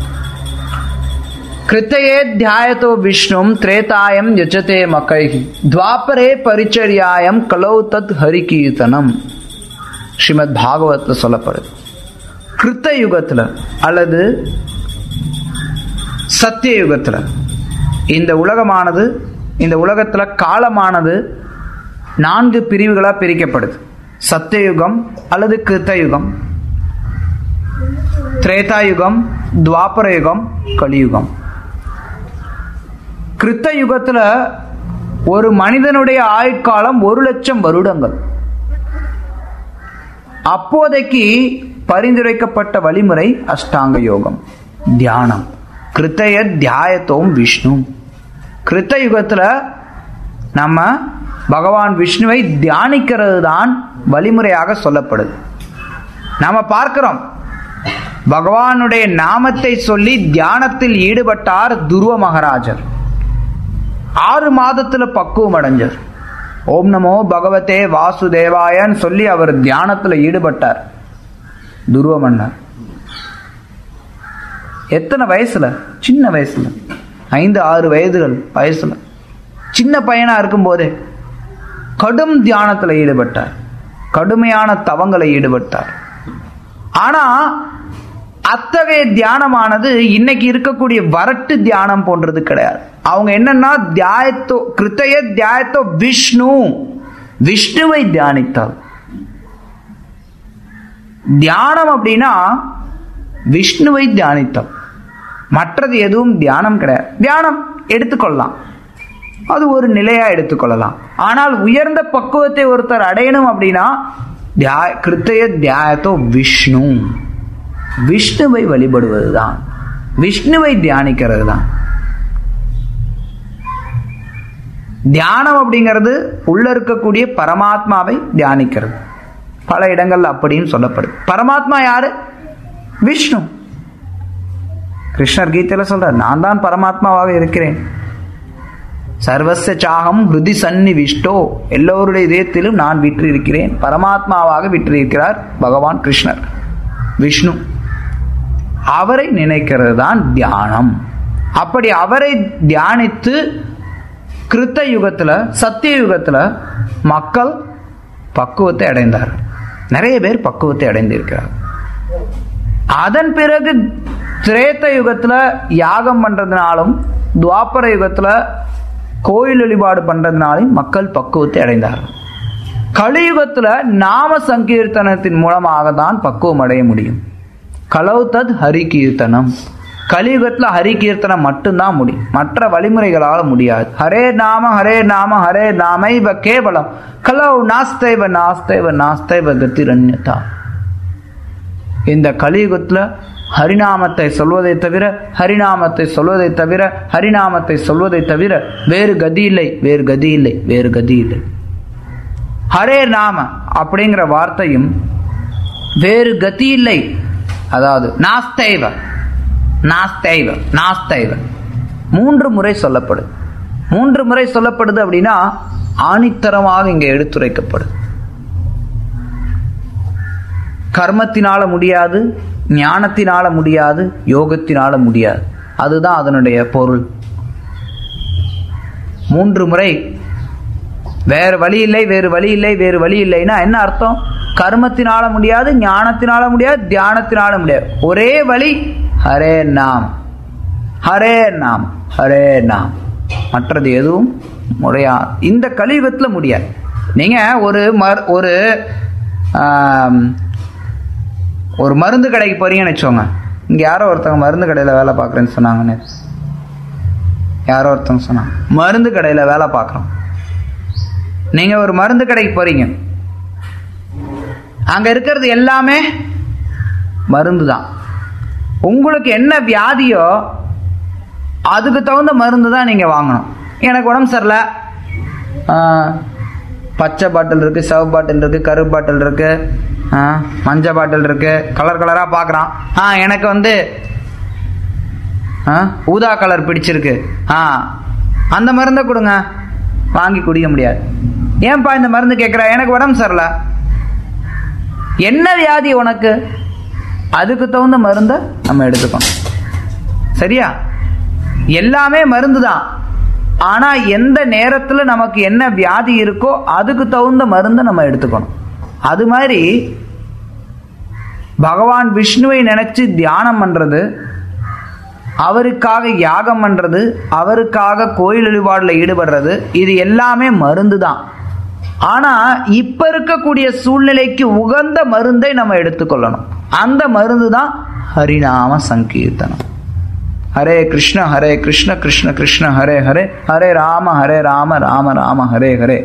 Speaker 1: கிருத்தயே தியாயதோ விஷ்ணும் திரேதாயம் யஜதே மக்கைஹி துவாபரே பரிச்சர்யாயம் கலௌ தத் ஹரிகீர்த்தனம். ஸ்ரீமத் பாகவத்ல சொல்லப்படுது. கிருத்த யுகத்துல அல்லது சத்திய யுகத்துல இந்த உலகமானது, இந்த உலகத்துல காலமானது நான்கு பிரிவுகளா பிரிக்கப்படுது. சத்தியயுகம் அல்லது கிருத்த யுகம், திரேதாயுகம், துவாபர யுகம், கலியுகம். கிருத்த யுகத்துல ஒரு மனிதனுடைய ஆயுட்காலம் ஒரு லட்சம் வருடங்கள். அப்போதைக்கு பரிந்துரைக்கப்பட்ட வழிமுறை அஷ்டாங்க யோகம், தியானம். கிருத்தய தியாயத்தோம் விஷ்ணு. கிருத்த யுகத்துல நம்ம பகவான் விஷ்ணுவை தியானிக்கிறது தான் வழிமுறையாக சொல்லப்படுது. நாம பார்க்கிறோம், பகவானுடைய நாமத்தை சொல்லி தியானத்தில் ஈடுபட்டார் துருவ மகாராஜர். ஆறு மாதத்துல பக்குவம் அடைஞ்சார். ஓம் நமோ பகவதே வாசுதேவாயன்னு சொல்லி அவர் தியானத்துல ஈடுபட்டார் துருவ மன்னர். எத்தனை வயசுல? சின்ன வயசுல, ஐந்து ஆறு வயதுகள் வயசுல, சின்ன பையனா இருக்கும் போதே கடும் தியானத்துல ஈடுபட்டார், கடுமையான தவங்களை ஈடுபட்டார். ஆனா அத்தகைய தியானமானது இன்னைக்கு இருக்கக்கூடிய வரட்டு தியானம் போன்றது கிடையாது. அவங்க என்னன்னா தியாயத்தோ கிருத்தய தியாயத்தோ விஷ்ணு, விஷ்ணுவை தியானித்தார். தியானம் அப்படின்னா விஷ்ணுவை தியானித்தார். மற்றது எதுவும் தியானம் கிடையாது. தியானம் எடுத்துக்கொள்ளலாம், அது ஒரு நிலையா எடுத்துக்கொள்ளலாம். ஆனால் உயர்ந்த பக்குவத்தை ஒருத்தர் அடையணும் அப்படின்னா கிருத்தய தியாயத்தோ விஷ்ணு, விஷ்ணுவை வழிபடுவதுதான், விஷ்ணுவை தியானிக்கிறது தான் தியானம். அப்படிங்கிறது உள்ள இருக்கக்கூடிய பரமாத்மாவை தியானிக்கிறது. பல இடங்கள்ல அப்படின்னு சொல்லப்படுது. பரமாத்மா யாரு? விஷ்ணு. கிருஷ்ணர் கீதையில சொல்றார், நான் தான் பரமாத்மாவாக இருக்கிறேன். சர்வஸ்ய சாகம் ஹிருதி சன்னிவிஷ்டோ, எல்லோருடைய இதயத்திலும் நான் விற்று இருக்கிறேன். பரமாத்மாவாக விற்று இருக்கிறார் பகவான் கிருஷ்ணர், விஷ்ணு. அவரை நினைக்கிறது தான் தியானம். அப்படி அவரை தியானித்து கிருத்த யுகத்துல சத்திய யுகத்துல மக்கள் பக்குவத்தை அடைந்தார். நிறைய பேர் பக்குவத்தை அடைந்திருக்கிறார். அதன் பிறகு திரேத யுகத்துல யாகம் பண்றதுனாலும் துவாபர யுகத்துல கோயில் வழிபாடு பண்றதுனாலும் மக்கள் பக்குவத்தை அடைந்தார்கள். கலியுகத்துல நாம சங்கீர்த்தனத்தின் மூலமாக தான் பக்குவம் அடைய முடியும். கலௌ தத் ஹரி கீர்த்தனம். கலியுகத்துல ஹரி கீர்த்தனம் மட்டும்தான் முடியும், மற்ற வழிமுறைகளால முடியாது. ஹரே நாம ஹரே நாம ஹரே நாமைவ கேவலம் கலௌ நாஸ்தைவ நாஸ்தைவ நாஸ்தைவ கதிரண்யதா. இந்த கலியுகத்துல ஹரிநாமத்தை சொல்வதை தவிர ஹரிநாமத்தை சொல்வதை தவிர ஹரிநாமத்தை சொல்வதை தவிர வேறு கதி இல்லை, வேறு கதி இல்லை, வேறு கதி இல்லை. ஹரே நாம அப்படிங்கிற வார்த்தையும் வேறு கதி இல்லை, அதாவது நாஸ்தைவ நாஸ்தைவ நாஸ்தைவ மூன்று முறை சொல்லப்படுது. மூன்று முறை சொல்லப்படுது அப்படின்னா ஆணித்தரமாக இங்க எடுத்துரைக்கப்படுது. கர்மத்தினால முடியாது, ஞானத்தினால முடியாது, யோகத்தினால முடியாது. அதுதான் அதனுடைய பொருள். மூன்று முறை. வேறு வழி இல்லை, வேறு வழி இல்லை, வேறு வழி இல்லைன்னா என்ன அர்த்தம்? கர்மத்தினால முடியாது, ஞானத்தினால முடியாது, தியானத்தினால முடியாது. ஒரே வழி ஹரே நாம், ஹரே நாம், ஹரே நாம். மற்றது எதுவும் முறையாது. இந்த கலியுகத்துல முடியாது. நீங்க ஒரு ஒரு ஒரு மருந்து கடைக்கு போறீங்கன்னு வச்சோங்க. இங்க யாரோ ஒருத்தவங்க மருந்து கடையில வேலை பார்க்குறேன்னு சொன்னாங்கன்னு, யாரோ ஒருத்தவங்க சொன்னாங்க மருந்து கடையில வேலை பார்க்குறோம். நீங்க ஒரு மருந்து கடைக்கு போறீங்க, அங்க இருக்கிறது எல்லாமே மருந்து தான். உங்களுக்கு என்ன வியாதியோ அதுக்கு தகுந்த மருந்து தான் நீங்க வாங்கணும். எனக்கு உடம்பு சரியில்லை, பச்சை பாட்டில் இருக்கு, சிவப்பு பாட்டில் இருக்கு, கருப்பு பாட்டில் இருக்கு, மஞ்சள் பாட்டில் இருக்கு, கலர் கலரா பாக்குறான். ஆ எனக்கு வந்து ஊதா கலர் பிடிச்சிருக்கு, ஆ அந்த மருந்தை கொடுங்க. வாங்கி குடிக்க முடியாது. ஏன்பா இந்த மருந்து கேட்கிற? எனக்கு உடம்பு சரியில்ல. என்ன வியாதி உனக்கு? அதுக்கு தகுந்த மருந்தை நம்ம எடுத்துக்கணும். சரியா? எல்லாமே மருந்து தான். ஆனா எந்த நேரத்துல நமக்கு என்ன வியாதி இருக்கோ அதுக்கு தகுந்த மருந்தை நம்ம எடுத்துக்கணும். அது மாதிரி பகவான் விஷ்ணுவை நினைச்சு தியானம் பண்றது, அவருக்காக யாகம் பண்றது, அவருக்காக கோயில் வழிபாடுல ஈடுபடுறது, இது எல்லாமே மருந்து தான். ஆனா இப்ப இருக்கக்கூடிய சூழ்நிலைக்கு உகந்த மருந்தை நம்ம எடுத்துக்கொள்ளணும். அந்த மருந்து தான் ஹரிநாம சங்கீர்த்தனம். ஹரே கிருஷ்ண ஹரே கிருஷ்ண கிருஷ்ண கிருஷ்ண ஹரே ஹரே, ஹரே ராம ஹரே ராம ராம ராம ஹரே ஹரே.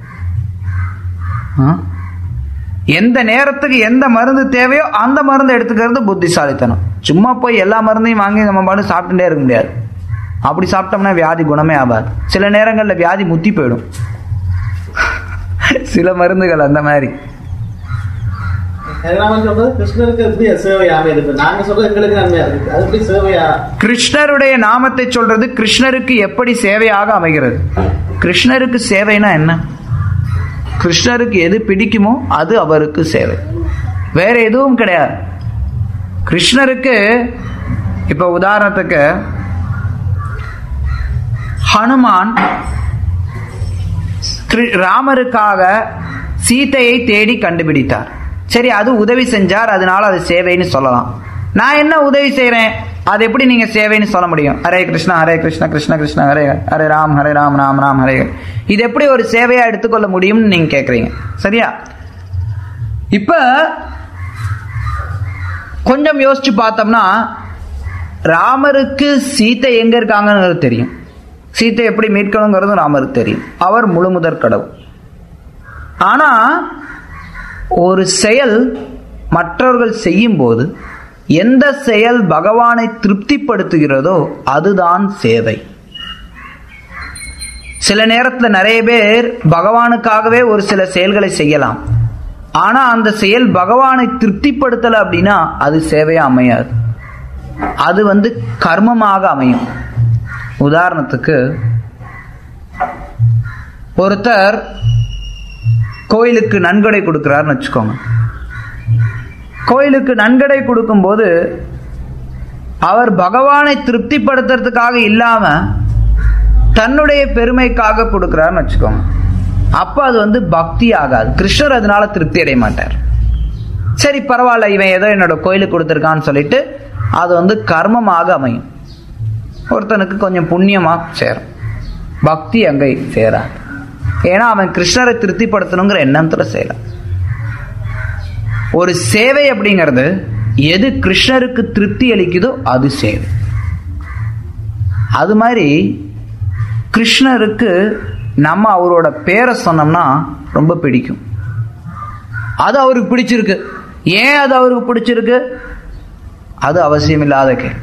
Speaker 1: எந்த நேரத்துக்கு எந்த மருந்து தேவையோ அந்த மருந்து எடுத்துக்கிறது புத்திசாலித்தனம். சும்மா போய் எல்லா மருந்தையும் வாங்கி நம்ம பாட்டு சாப்பிட்டுட்டே இருக்க முடியாது. அப்படி சாப்பிட்டோம்னா வியாதி குணமே ஆகாது. சில நேரங்களில் வியாதி முத்தி போயிடும். சில மருந்துகள் அந்த மாதிரி. கிருஷ்ணருடைய நாமத்தை சொல்றது கிருஷ்ணருக்கு எப்படி சேவையாக அமைகிறது. கிருஷ்ணருக்கு சேவைனா என்ன? கிருஷ்ணருக்கு எது பிடிக்குமோ அது அவருக்கு சேவை, வேற எதுவும் கிடையாது. கிருஷ்ணருக்கு இப்ப உதாரணத்துக்கு ஹனுமான் ராமருக்காக சீதையை தேடி கண்டுபிடித்தார். சரி, அது உதவி செஞ்சார், அதனால அது சேவைன்னு சொல்லலாம். நான் என்ன உதவி செய்யறேன், அது எப்படி நீங்க சேவைன்னு சொல்ல முடியும்? ஹரே கிருஷ்ணா ஹரே கிருஷ்ணா கிருஷ்ண கிருஷ்ண ஹரே ஹரே ராம் ஹரே ராம் ராம் ராம் ஹரே. இது எப்படி ஒரு சேவையா எடுத்துக்கொள்ள முடியும்னு நீங்க கேக்குறீங்க. சரியா? இப்ப கொஞ்சம் யோசிச்சு பார்த்தோம்னா, ராமருக்கு சீத்தை எங்க இருக்காங்கன்னு தெரியும், சீத்தை எப்படி மீட்கணுங்கிறது ராமருக்கு தெரியும். அவர் முழு முதற் கடவுள். ஆனா ஒரு செயல் மற்றவர்கள் செய்யும் போது எந்த செயல் பகவானை திருப்திப்படுத்துகிறதோ அதுதான் சேவை. சில நேரத்தில் நிறைய பேர் பகவானுக்காகவே ஒரு சில செயல்களை செய்யலாம். ஆனா அந்த செயல் பகவானை திருப்திப்படுத்தல அப்படின்னா அது சேவையா அமையாது, அது வந்து கர்மமாக அமையும். உதாரணத்துக்கு ஒருத்தர் கோயிலுக்கு நன்கொடை கொடுக்கிறார்னு வச்சுக்கோங்க. கோயிலுக்கு நன்கொடை கொடுக்கும் போது அவர் பகவானை திருப்திப்படுத்துறதுக்காக இல்லாம தன்னுடைய பெருமைக்காக கொடுக்கிறார்னு வச்சுக்கோங்க. அப்ப அது வந்து பக்தி ஆகாது. கிருஷ்ணர் அதனால திருப்தி அடைய மாட்டார். சரி பரவாயில்ல, இவன் ஏதோ என்னோட கோயிலுக்கு கொடுத்துருக்கான்னு சொல்லிட்டு அது வந்து கர்மமாக அமையும். ஒருத்தனுக்கு கொஞ்சம் புண்ணியமா சேரும், பக்தி அங்கே சேராது. ஏன்னா அவன் கிருஷ்ணரை திருப்திப்படுத்தணுங்கிற எண்ணத்துல செய்யலாம். ஒரு சேவை அப்படிங்கிறது எது கிருஷ்ணருக்கு திருப்தி அளிக்குதோ அது சேவை. அது மாதிரி கிருஷ்ணருக்கு நம்ம அவரோட பேரை சொன்னோம்னா ரொம்ப பிடிக்கும். அது அவருக்கு பிடிச்சிருக்கு. ஏன் அது அவருக்கு பிடிச்சிருக்கு? அது அவசியம் இல்லாத கேள்வி.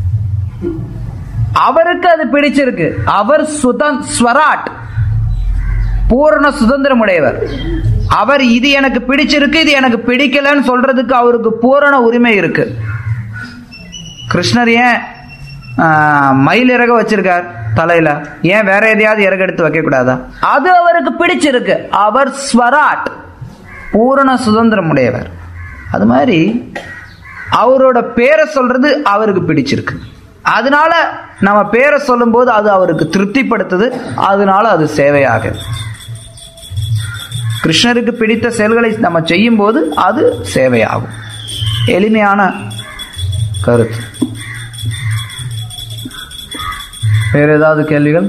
Speaker 1: அவருக்கு அது பிடிச்சிருக்கு. அவர் ஸ்வராட், பூரண சுதந்திரம் உடையவர். அவர் இது எனக்கு பிடிச்சிருக்கு, இது எனக்கு பிடிக்கலன்னு சொல்றதுக்கு அவருக்கு பூரண உரிமை இருக்கு. கிருஷ்ணர் ஏன் மயில் இறக வச்சிருக்கார் தலையில? ஏன் வேற எதையாவது இறக எடுத்து வைக்க கூடாதா? அது அவருக்கு பிடிச்சிருக்கு. அவர் ஸ்வராட், பூரண சுதந்திரம் உடையவர். அது மாதிரி அவரோட பேரை சொல்றது அவருக்கு பிடிச்சிருக்கு. அதனால நம்ம பேரை சொல்லும் போது அது அவருக்கு திருப்திப்படுத்துது, அதனால அது சேவையாக. கிருஷ்ணருக்கு பிடித்த செயல்களை நம்ம செய்யும் போது அது சேவையாகும். எளிமையான கருத்து. வேற ஏதாவது கேள்விகள்?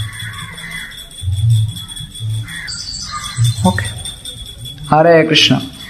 Speaker 1: ஓகே. ஹரே கிருஷ்ணா.